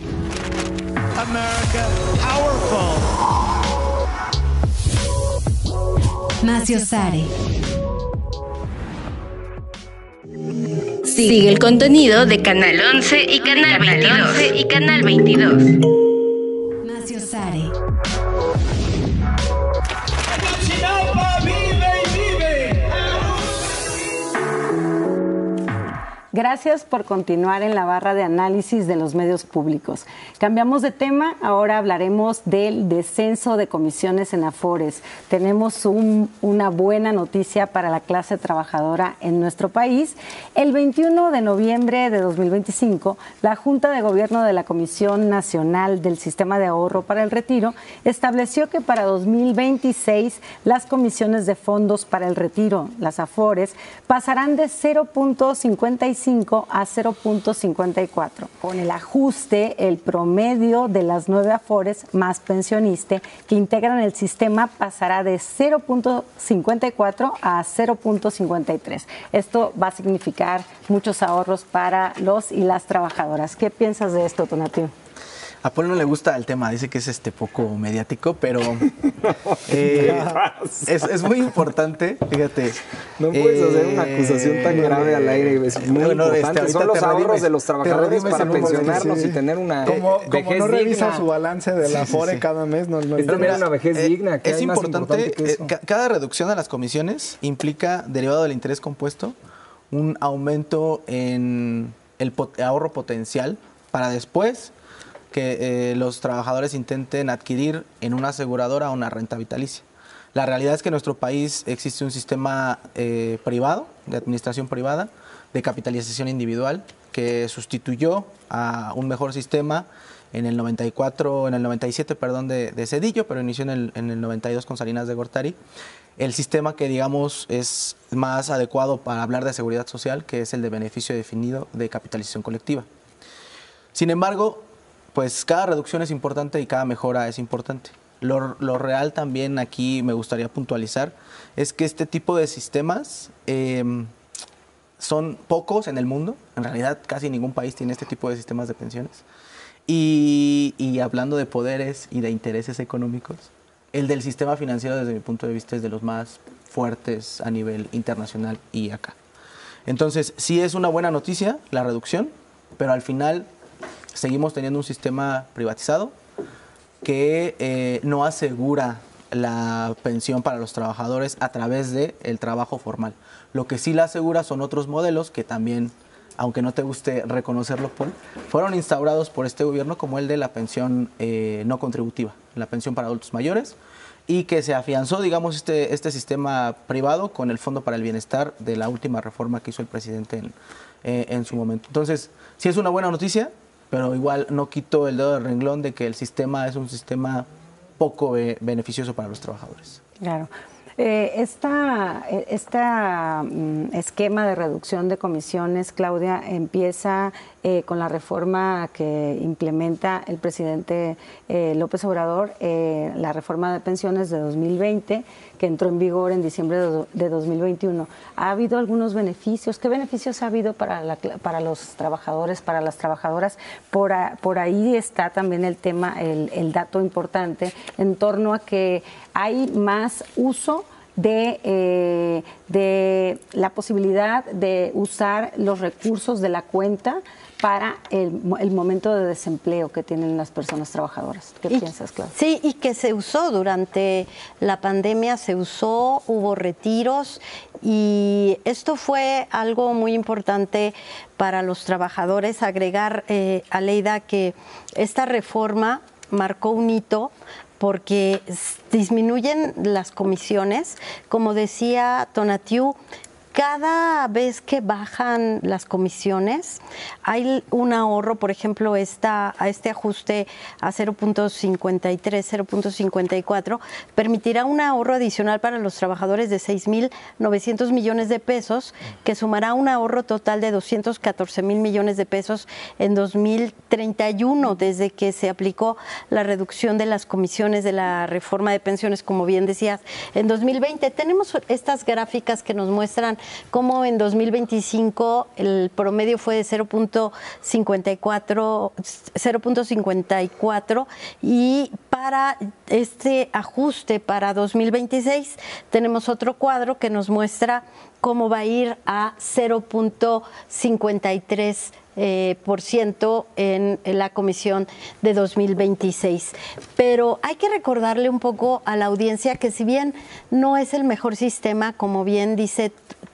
America Powerful. Macio Sare. Sigue el contenido de Canal once y Canal veintidós. y Canal veintidós. Macio Sare. Ayotzinapa vive y vive. Gracias por continuar en la barra de análisis de los medios públicos. Cambiamos de tema, ahora hablaremos del descenso de comisiones en Afores. Tenemos un, una buena noticia para la clase trabajadora en nuestro país. El veintiuno de noviembre de dos mil veinticinco, la Junta de Gobierno de la Comisión Nacional del Sistema de Ahorro para el Retiro estableció que para dos mil veintiséis las comisiones de fondos para el retiro, las Afores, pasarán de cero punto cincuenta y cinco a cero punto cincuenta y cuatro. Con el ajuste, el promedio de las nueve Afores más pensioniste que integran el sistema pasará de cero punto cincuenta y cuatro a cero punto cincuenta y tres. Esto va a significar muchos ahorros para los y las trabajadoras. ¿Qué piensas de esto, Tonatiuh? A Paul no le gusta el tema, dice que es este poco mediático, pero eh, es, es muy importante, fíjate. No puedes eh, hacer una acusación tan grave al aire, es muy bueno, importante. Este, Son los ahorros redimes, de los trabajadores para pensionarnos sí. y tener una como, vejez como no revisa digna. Su balance de la sí, sí, Afore sí. cada mes, no, no es tener una vejez eh, digna. Que es importante, importante que eso. Eh, cada reducción de las comisiones implica, derivado del interés compuesto, un aumento en el pot- ahorro potencial para después que eh, los trabajadores intenten adquirir en una aseguradora una renta vitalicia. La realidad es que en nuestro país existe un sistema eh, privado, de administración privada, de capitalización individual, que sustituyó a un mejor sistema en el noventa y cuatro, en el noventa y siete, perdón, de, de Zedillo, pero inició en el, en el noventa y dos con Salinas de Gortari. El sistema que, digamos, es más adecuado para hablar de seguridad social, que es el de beneficio definido de capitalización colectiva. Sin embargo, pues cada reducción es importante y cada mejora es importante. Lo, lo real también aquí me gustaría puntualizar es que este tipo de sistemas eh, son pocos en el mundo. En realidad casi ningún país tiene este tipo de sistemas de pensiones. Y, y hablando de poderes y de intereses económicos, el del sistema financiero desde mi punto de vista es de los más fuertes a nivel internacional y acá. Entonces sí es una buena noticia la reducción, pero al final seguimos teniendo un sistema privatizado que eh, no asegura la pensión para los trabajadores a través del trabajo formal. Lo que sí la asegura son otros modelos que también, aunque no te guste reconocerlo, Paul, fueron instaurados por este gobierno, como el de la pensión eh, no contributiva, la pensión para adultos mayores, y que se afianzó, digamos, este, este sistema privado con el Fondo para el Bienestar de la última reforma que hizo el presidente en, eh, en su momento. Entonces, sí es una buena noticia, pero igual no quito el dedo del renglón de que el sistema es un sistema poco be- beneficioso para los trabajadores. Claro. Eh, esta, este um, esquema de reducción de comisiones, Claudia, empieza eh, con la reforma que implementa el presidente eh, López Obrador, eh, la reforma de pensiones de dos mil veinte, que entró en vigor en diciembre de, do, de dos mil veintiuno. ¿Ha habido algunos beneficios? ¿Qué beneficios ha habido para, la, para los trabajadores, para las trabajadoras? Por, a, por ahí está también el tema, el, el dato importante en torno a que hay más uso de, eh, de la posibilidad de usar los recursos de la cuenta para el, el momento de desempleo que tienen las personas trabajadoras. ¿Qué y, piensas, Claudia? Sí, y que se usó durante la pandemia, se usó, hubo retiros y esto fue algo muy importante para los trabajadores. Agregar, eh, Aleida, que esta reforma marcó un hito porque disminuyen las comisiones. Como decía Tonatiuh, cada vez que bajan las comisiones hay un ahorro, por ejemplo, esta, a este ajuste a cero punto cincuenta y tres, cero punto cincuenta y cuatro, permitirá un ahorro adicional para los trabajadores de seis mil novecientos millones de pesos, que sumará un ahorro total de doscientos catorce mil millones de pesos en dos mil treinta y uno, desde que se aplicó la reducción de las comisiones de la reforma de pensiones, como bien decías, en dos mil veinte. Tenemos estas gráficas que nos muestran cómo en dos mil veinticinco el promedio fue de cero punto cincuenta y cuatro, cero punto cincuenta y cuatro, y para este ajuste para dos mil veintiséis tenemos otro cuadro que nos muestra cómo va a ir a cero punto cincuenta y tres Eh, por ciento en, en la comisión de dos mil veintiséis. Pero hay que recordarle un poco a la audiencia que si bien no es el mejor sistema, como bien dice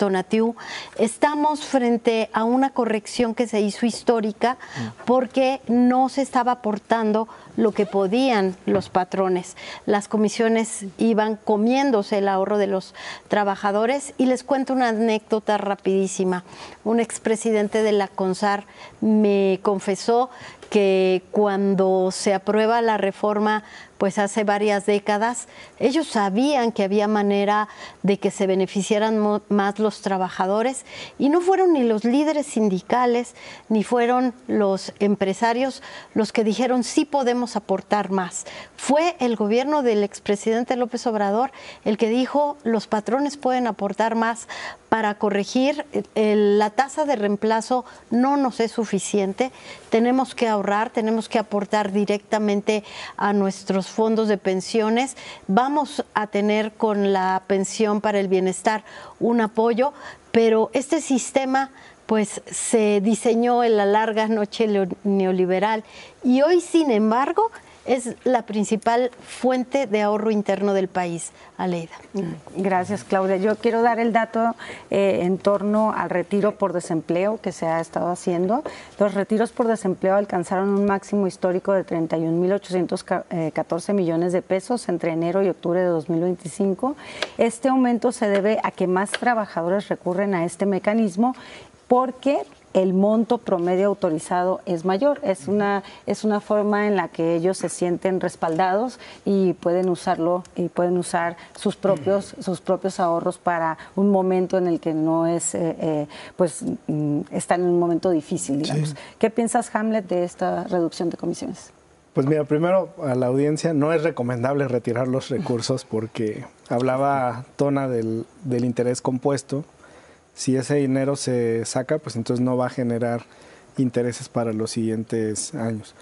Tonatiuh, estamos frente a una corrección que se hizo histórica porque no se estaba aportando lo que podían los patrones. Las comisiones iban comiéndose el ahorro de los trabajadores y les cuento una anécdota rapidísima. Un expresidente de la CONSAR me confesó que cuando se aprueba la reforma, pues hace varias décadas, ellos sabían que había manera de que se beneficiaran más los trabajadores y no fueron ni los líderes sindicales ni fueron los empresarios los que dijeron sí podemos aportar más. Fue el gobierno del expresidente López Obrador el que dijo los patrones pueden aportar más para corregir el, la tasa de reemplazo no nos es suficiente, tenemos que ahorrar, tenemos que aportar directamente a nuestros fondos de pensiones, vamos a tener con la pensión para el bienestar un apoyo, pero este sistema pues se diseñó en la larga noche neoliberal y hoy, sin embargo, es la principal fuente de ahorro interno del país. Aleida. Gracias, Claudia. Yo quiero dar el dato eh, en torno al retiro por desempleo que se ha estado haciendo. Los retiros por desempleo alcanzaron un máximo histórico de treinta y un mil ochocientos catorce millones de pesos entre enero y octubre de dos mil veinticinco. Este aumento se debe a que más trabajadores recurren a este mecanismo porque el monto promedio autorizado es mayor. Es una, es una forma en la que ellos se sienten respaldados y pueden usarlo y pueden usar sus propios, sus propios ahorros para un momento en el que no es, eh, eh, pues, mm, están en un momento difícil, digamos. Sí. ¿Qué piensas, Hamlet, de esta reducción de comisiones? Pues mira, primero a la audiencia, no es recomendable retirar los recursos porque hablaba Tona del, del interés compuesto. Si ese dinero se saca, pues entonces no va a generar intereses para los siguientes años.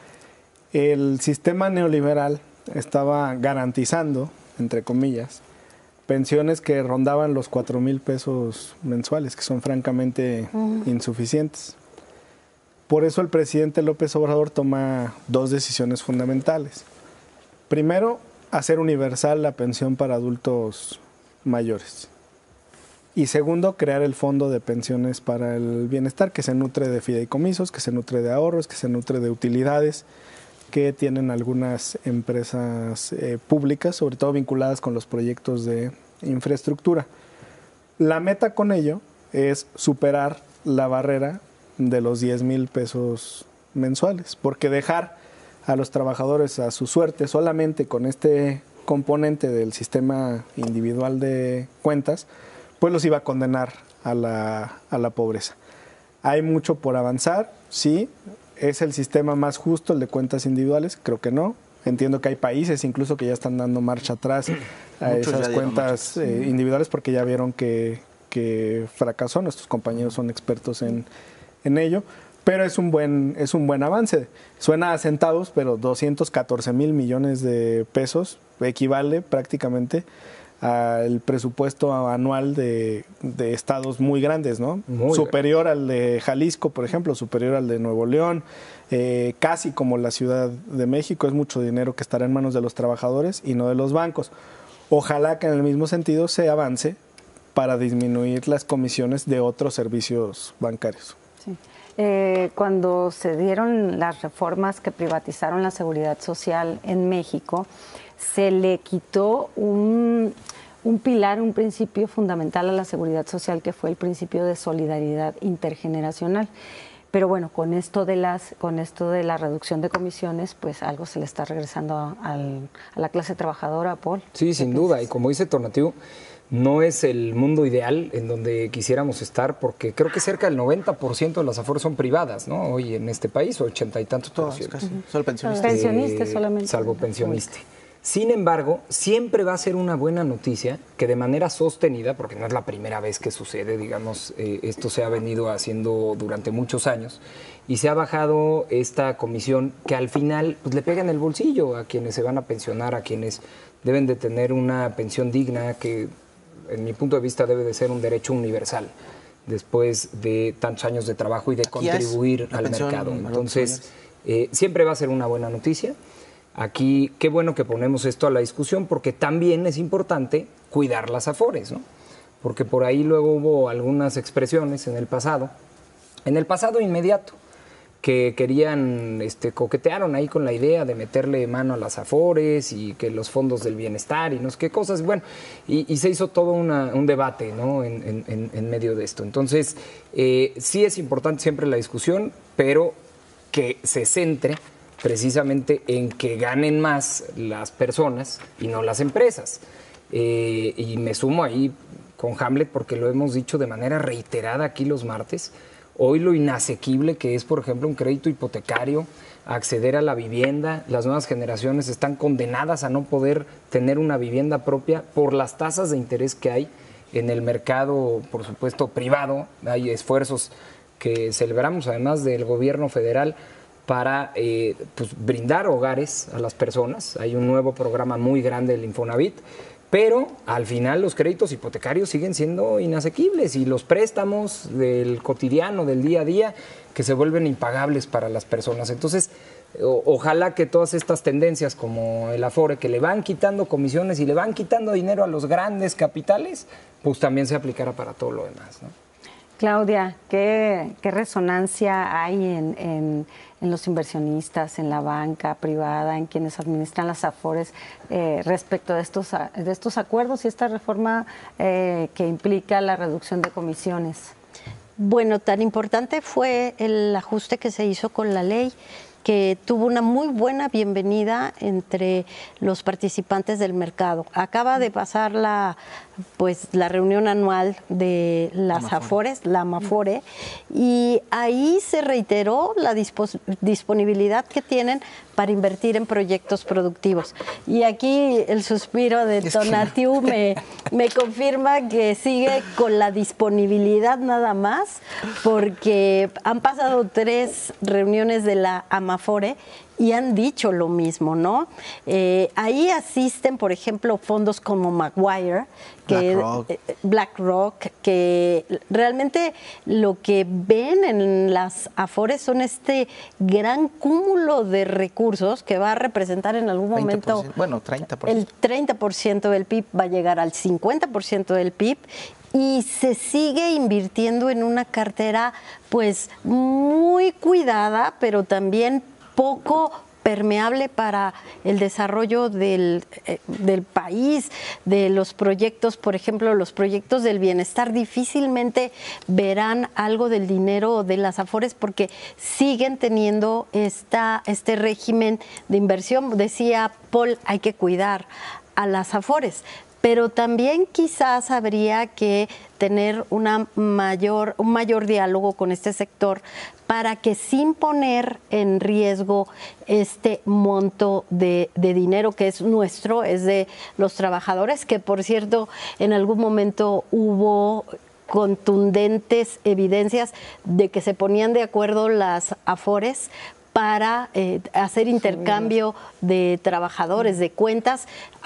El sistema neoliberal estaba garantizando, entre comillas, pensiones que rondaban los cuatro mil pesos mensuales, que son francamente uh-huh. insuficientes. Por eso el presidente López Obrador toma dos decisiones fundamentales. Primero, hacer universal la pensión para adultos mayores. Y segundo, crear el fondo de pensiones para el bienestar, que se nutre de fideicomisos, que se nutre de ahorros, que se nutre de utilidades que tienen algunas empresas eh, públicas, sobre todo vinculadas con los proyectos de infraestructura. La meta con ello es superar la barrera de los diez mil pesos mensuales, porque dejar a los trabajadores a su suerte solamente con este componente del sistema individual de cuentas, pues los iba a condenar a la, a la pobreza. Hay mucho por avanzar, sí. ¿Es el sistema más justo el de cuentas individuales? Creo que no. Entiendo que hay países incluso que ya están dando marcha atrás a Muchos esas cuentas eh, individuales porque ya vieron que, que fracasó. Nuestros compañeros son expertos en, en ello. Pero es un buen, es un buen avance. Suena a centavos, pero doscientos catorce mil millones de pesos equivale prácticamente al presupuesto anual de, de estados muy grandes, ¿no? Muy superior grande. Al de Jalisco, por ejemplo, superior al de Nuevo León, eh, casi como la Ciudad de México. Es mucho dinero que estará en manos de los trabajadores y no de los bancos. Ojalá que en el mismo sentido se avance para disminuir las comisiones de otros servicios bancarios. Sí. Eh, cuando se dieron las reformas que privatizaron la seguridad social en México, se le quitó un, un pilar, un principio fundamental a la seguridad social, que fue el principio de solidaridad intergeneracional. Pero bueno, con esto de las, con esto de la reducción de comisiones, pues algo se le está regresando a, al, a la clase trabajadora, Paul. Sí, sin duda. Y como dice Tonatiuh, no es el mundo ideal en donde quisiéramos estar, porque creo que cerca del noventa por ciento de las afores son privadas, ¿no? Hoy en este país, ochenta y tantos por ciento. Uh-huh. Solo pensionistas. Pensionistas eh, solamente. Salvo pensionista. Sin embargo, siempre va a ser una buena noticia que de manera sostenida, porque no es la primera vez que sucede, digamos, eh, esto se ha venido haciendo durante muchos años, y se ha bajado esta comisión que al final pues, le pega en el bolsillo a quienes se van a pensionar, a quienes deben de tener una pensión digna, que en mi punto de vista debe de ser un derecho universal, después de tantos años de trabajo y de Aquí contribuir al mercado. Entonces, eh, siempre va a ser una buena noticia. Aquí, qué bueno que ponemos esto a la discusión, porque también es importante cuidar las afores, ¿no? porque por ahí luego hubo algunas expresiones en el pasado, en el pasado inmediato, que querían, este, coquetearon ahí con la idea de meterle mano a las Afores y que los fondos del bienestar y no sé qué cosas, bueno, y, y se hizo todo una, un debate, ¿no? en, en, en medio de esto. Entonces, eh, sí es importante siempre la discusión, pero que se centre precisamente en que ganen más las personas y no las empresas. Eh, y me sumo ahí con Hamlet porque lo hemos dicho de manera reiterada aquí los martes. Hoy lo inasequible que es, por ejemplo, un crédito hipotecario, acceder a la vivienda. Las nuevas generaciones están condenadas a no poder tener una vivienda propia por las tasas de interés que hay en el mercado, por supuesto, privado. Hay esfuerzos que celebramos, además del gobierno federal, para eh, pues, brindar hogares a las personas. Hay un nuevo programa muy grande del Infonavit, pero al final los créditos hipotecarios siguen siendo inasequibles y los préstamos del cotidiano, del día a día, que se vuelven impagables para las personas. Entonces, o, ojalá que todas estas tendencias como el Afore, que le van quitando comisiones y le van quitando dinero a los grandes capitales, pues también se aplicara para todo lo demás, ¿no? Claudia, ¿qué, qué resonancia hay en, en, en los inversionistas, en la banca privada, en quienes administran las Afores eh, respecto de estos, de estos acuerdos y esta reforma eh, que implica la reducción de comisiones? Bueno, tan importante fue el ajuste que se hizo con la ley, que tuvo una muy buena bienvenida entre los participantes del mercado. Acaba de pasar la, pues, la reunión anual de las Amafore. Afores, la Amafore, y ahí se reiteró la dispos disponibilidad que tienen para invertir en proyectos productivos. Y aquí el suspiro de Tonatiu me, me confirma que sigue con la disponibilidad nada más, porque han pasado tres reuniones de la Amafore y han dicho lo mismo, ¿no? Eh, ahí asisten, por ejemplo, fondos como Maguire, que BlackRock. Eh, BlackRock, que realmente lo que ven en las Afores son este gran cúmulo de recursos que va a representar en algún momento... Bueno, treinta por ciento. El treinta por ciento del P I B va a llegar al cincuenta por ciento del P I B y se sigue invirtiendo en una cartera pues muy cuidada, pero también poco permeable para el desarrollo del, eh, del país, de los proyectos, por ejemplo, los proyectos del bienestar difícilmente verán algo del dinero de las Afores porque siguen teniendo esta, este régimen de inversión. Decía Paul, hay que cuidar a las Afores, pero también quizás habría que tener una mayor, un mayor diálogo con este sector para que sin poner en riesgo este monto de, de dinero que es nuestro, es de los trabajadores, que por cierto en algún momento hubo contundentes evidencias de que se ponían de acuerdo las Afores para eh, hacer intercambio de trabajadores, de cuentas.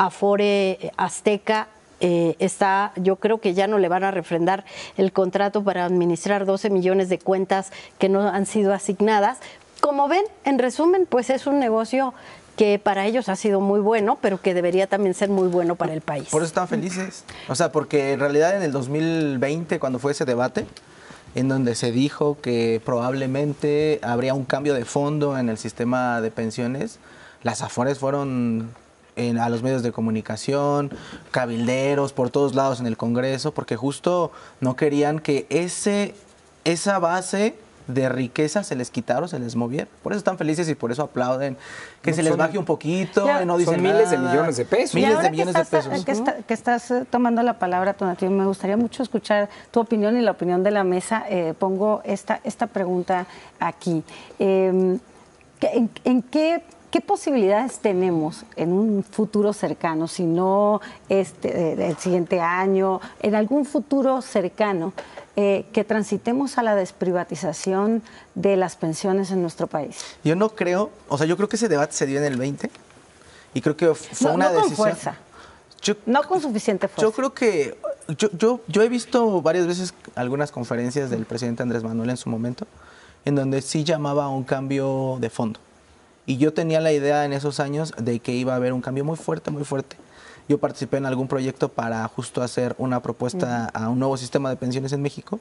Afore Azteca eh, está, yo creo que ya no le van a refrendar el contrato para administrar doce millones de cuentas que no han sido asignadas. Como ven, en resumen, pues es un negocio que para ellos ha sido muy bueno, pero que debería también ser muy bueno para el país. Por eso están felices. O sea, porque en realidad en el dos mil veinte, cuando fue ese debate, en donde se dijo que probablemente habría un cambio de fondo en el sistema de pensiones, las Afores fueron en, a los medios de comunicación, cabilderos, por todos lados en el Congreso, porque justo no querían que ese, esa base de riqueza se les quitaron, se les moviera. Por eso están felices y por eso aplauden que No, se les son- baje un poquito, Ya, y no dicen son miles de nada. millones de pesos. Y Miles ahora de que millones de estás, pesos. Que, está- que estás eh, tomando la palabra, Tonatiu, me gustaría mucho escuchar tu opinión y la opinión de la mesa. Eh, pongo esta, esta pregunta aquí. Eh, ¿qué- en, en qué, qué posibilidades tenemos en un futuro cercano, si no este, eh, el siguiente año, en algún futuro cercano, eh, que transitemos a la desprivatización de las pensiones en nuestro país? Yo no creo, o sea, yo creo que ese debate se dio en el veinte y creo que fue No, una no con decisión. fuerza. Yo, No con suficiente fuerza. yo creo que yo, yo, yo he visto varias veces algunas conferencias del presidente Andrés Manuel en su momento, en donde sí llamaba a un cambio de fondo. Y yo tenía la idea en esos años de que iba a haber un cambio muy fuerte, muy fuerte yo participé en algún proyecto para justo hacer una propuesta uh-huh. a un nuevo sistema de pensiones en México.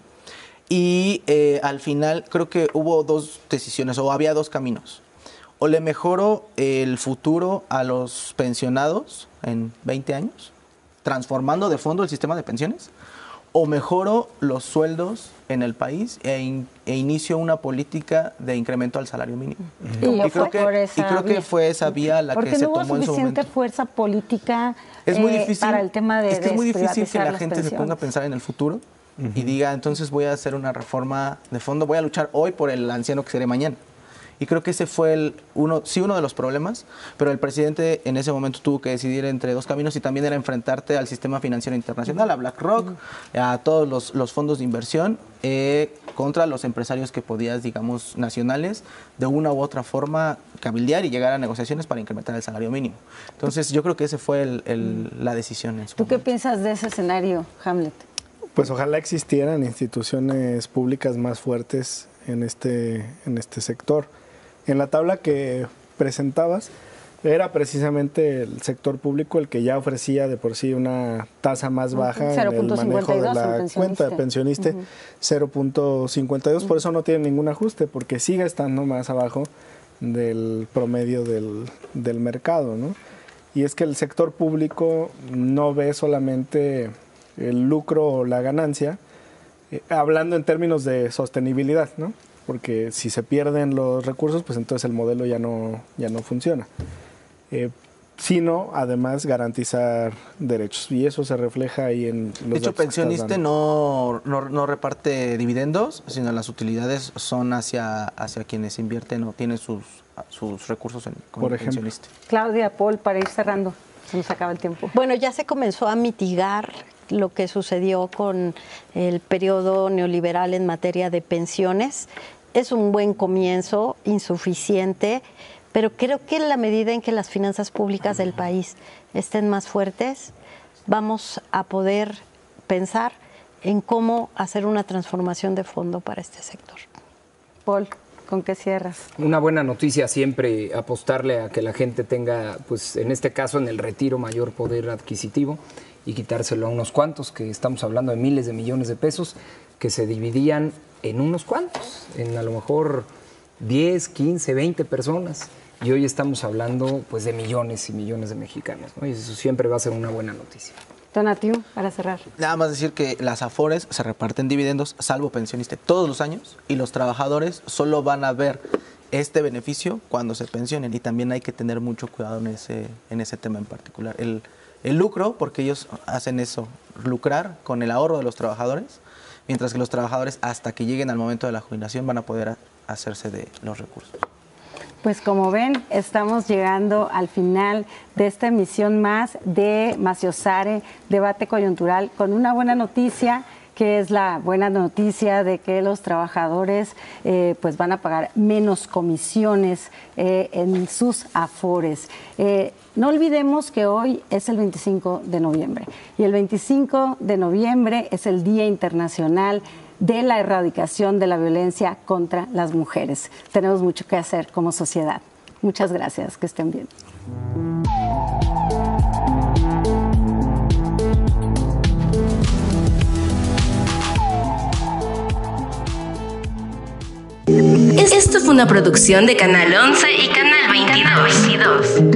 Y eh, al final creo que hubo dos decisiones, o había dos caminos. O le mejoro el futuro a los pensionados en veinte años, transformando de fondo el sistema de pensiones, o mejoro los sueldos en el país e, in, e inicio una política de incremento al salario mínimo. Y, y, creo, que, y creo que fue esa vía la Porque que se no tomó en su momento. Porque no hubo suficiente fuerza política es muy eh, difícil, para el tema de Es que es muy difícil que la gente pensiones. se ponga a pensar en el futuro uh-huh. y diga, entonces voy a hacer una reforma de fondo, voy a luchar hoy por el anciano que seré mañana. Y creo que ese fue el uno, sí uno de los problemas, pero el presidente en ese momento tuvo que decidir entre dos caminos y también era enfrentarte al sistema financiero internacional, a BlackRock, a todos los, los fondos de inversión, eh, contra los empresarios que podías, digamos, nacionales, de una u otra forma cabildear y llegar a negociaciones para incrementar el salario mínimo. Entonces yo creo que ese fue el, el, la decisión. En su ¿Tú momento. qué piensas de ese escenario, Hamlet? Pues ojalá existieran instituciones públicas más fuertes en este, en este sector. En la tabla que presentabas, era precisamente el sector público el que ya ofrecía de por sí una tasa más baja en el manejo de la cuenta de pensionista, uh-huh. cero punto cincuenta y dos, uh-huh. por eso no tiene ningún ajuste, porque sigue estando más abajo del promedio del, del mercado, ¿no? Y es que el sector público no ve solamente el lucro o la ganancia, eh, hablando en términos de sostenibilidad, ¿no? Porque si se pierden los recursos, pues entonces el modelo ya no, ya no funciona. Eh, sino, además, garantizar derechos. Y eso se refleja ahí en los De hecho, Pensioniste no, no, no reparte dividendos, sino las utilidades son hacia, hacia quienes invierten o tienen sus, sus recursos en, con Por el Pensioniste. Claudia, Paul, para ir cerrando, se nos acaba el tiempo. Bueno, ya se comenzó a mitigar lo que sucedió con el periodo neoliberal en materia de pensiones. Es un buen comienzo, insuficiente, pero creo que en la medida en que las finanzas públicas del país estén más fuertes, vamos a poder pensar en cómo hacer una transformación de fondo para este sector. Paul, ¿con qué cierras? Una buena noticia siempre apostarle a que la gente tenga, pues en este caso en el retiro, mayor poder adquisitivo y quitárselo a unos cuantos, que estamos hablando de miles de millones de pesos que se dividían en unos cuantos, en a lo mejor diez, quince, veinte personas. Y hoy estamos hablando pues de millones y millones de mexicanos, ¿no? Y eso siempre va a ser una buena noticia. Donatiu, para cerrar. Nada más decir que las Afores se reparten dividendos, salvo Pensioniste, todos los años, y los trabajadores solo van a ver este beneficio cuando se pensionen. Y también hay que tener mucho cuidado en ese, en ese tema en particular. El, el lucro, porque ellos hacen eso, lucrar con el ahorro de los trabajadores, mientras que los trabajadores, hasta que lleguen al momento de la jubilación, van a poder hacerse de los recursos. Pues como ven, estamos llegando al final de esta emisión más de Maciosare, Debate Coyuntural, con una buena noticia, que es la buena noticia de que los trabajadores eh, pues van a pagar menos comisiones eh, en sus afores. Eh, no olvidemos que hoy es el veinticinco de noviembre y el veinticinco de noviembre es el Día Internacional de la Erradicación de la Violencia contra las Mujeres. Tenemos mucho que hacer como sociedad. Muchas gracias, que estén bien. Esto fue una producción de Canal once y Canal veintidós.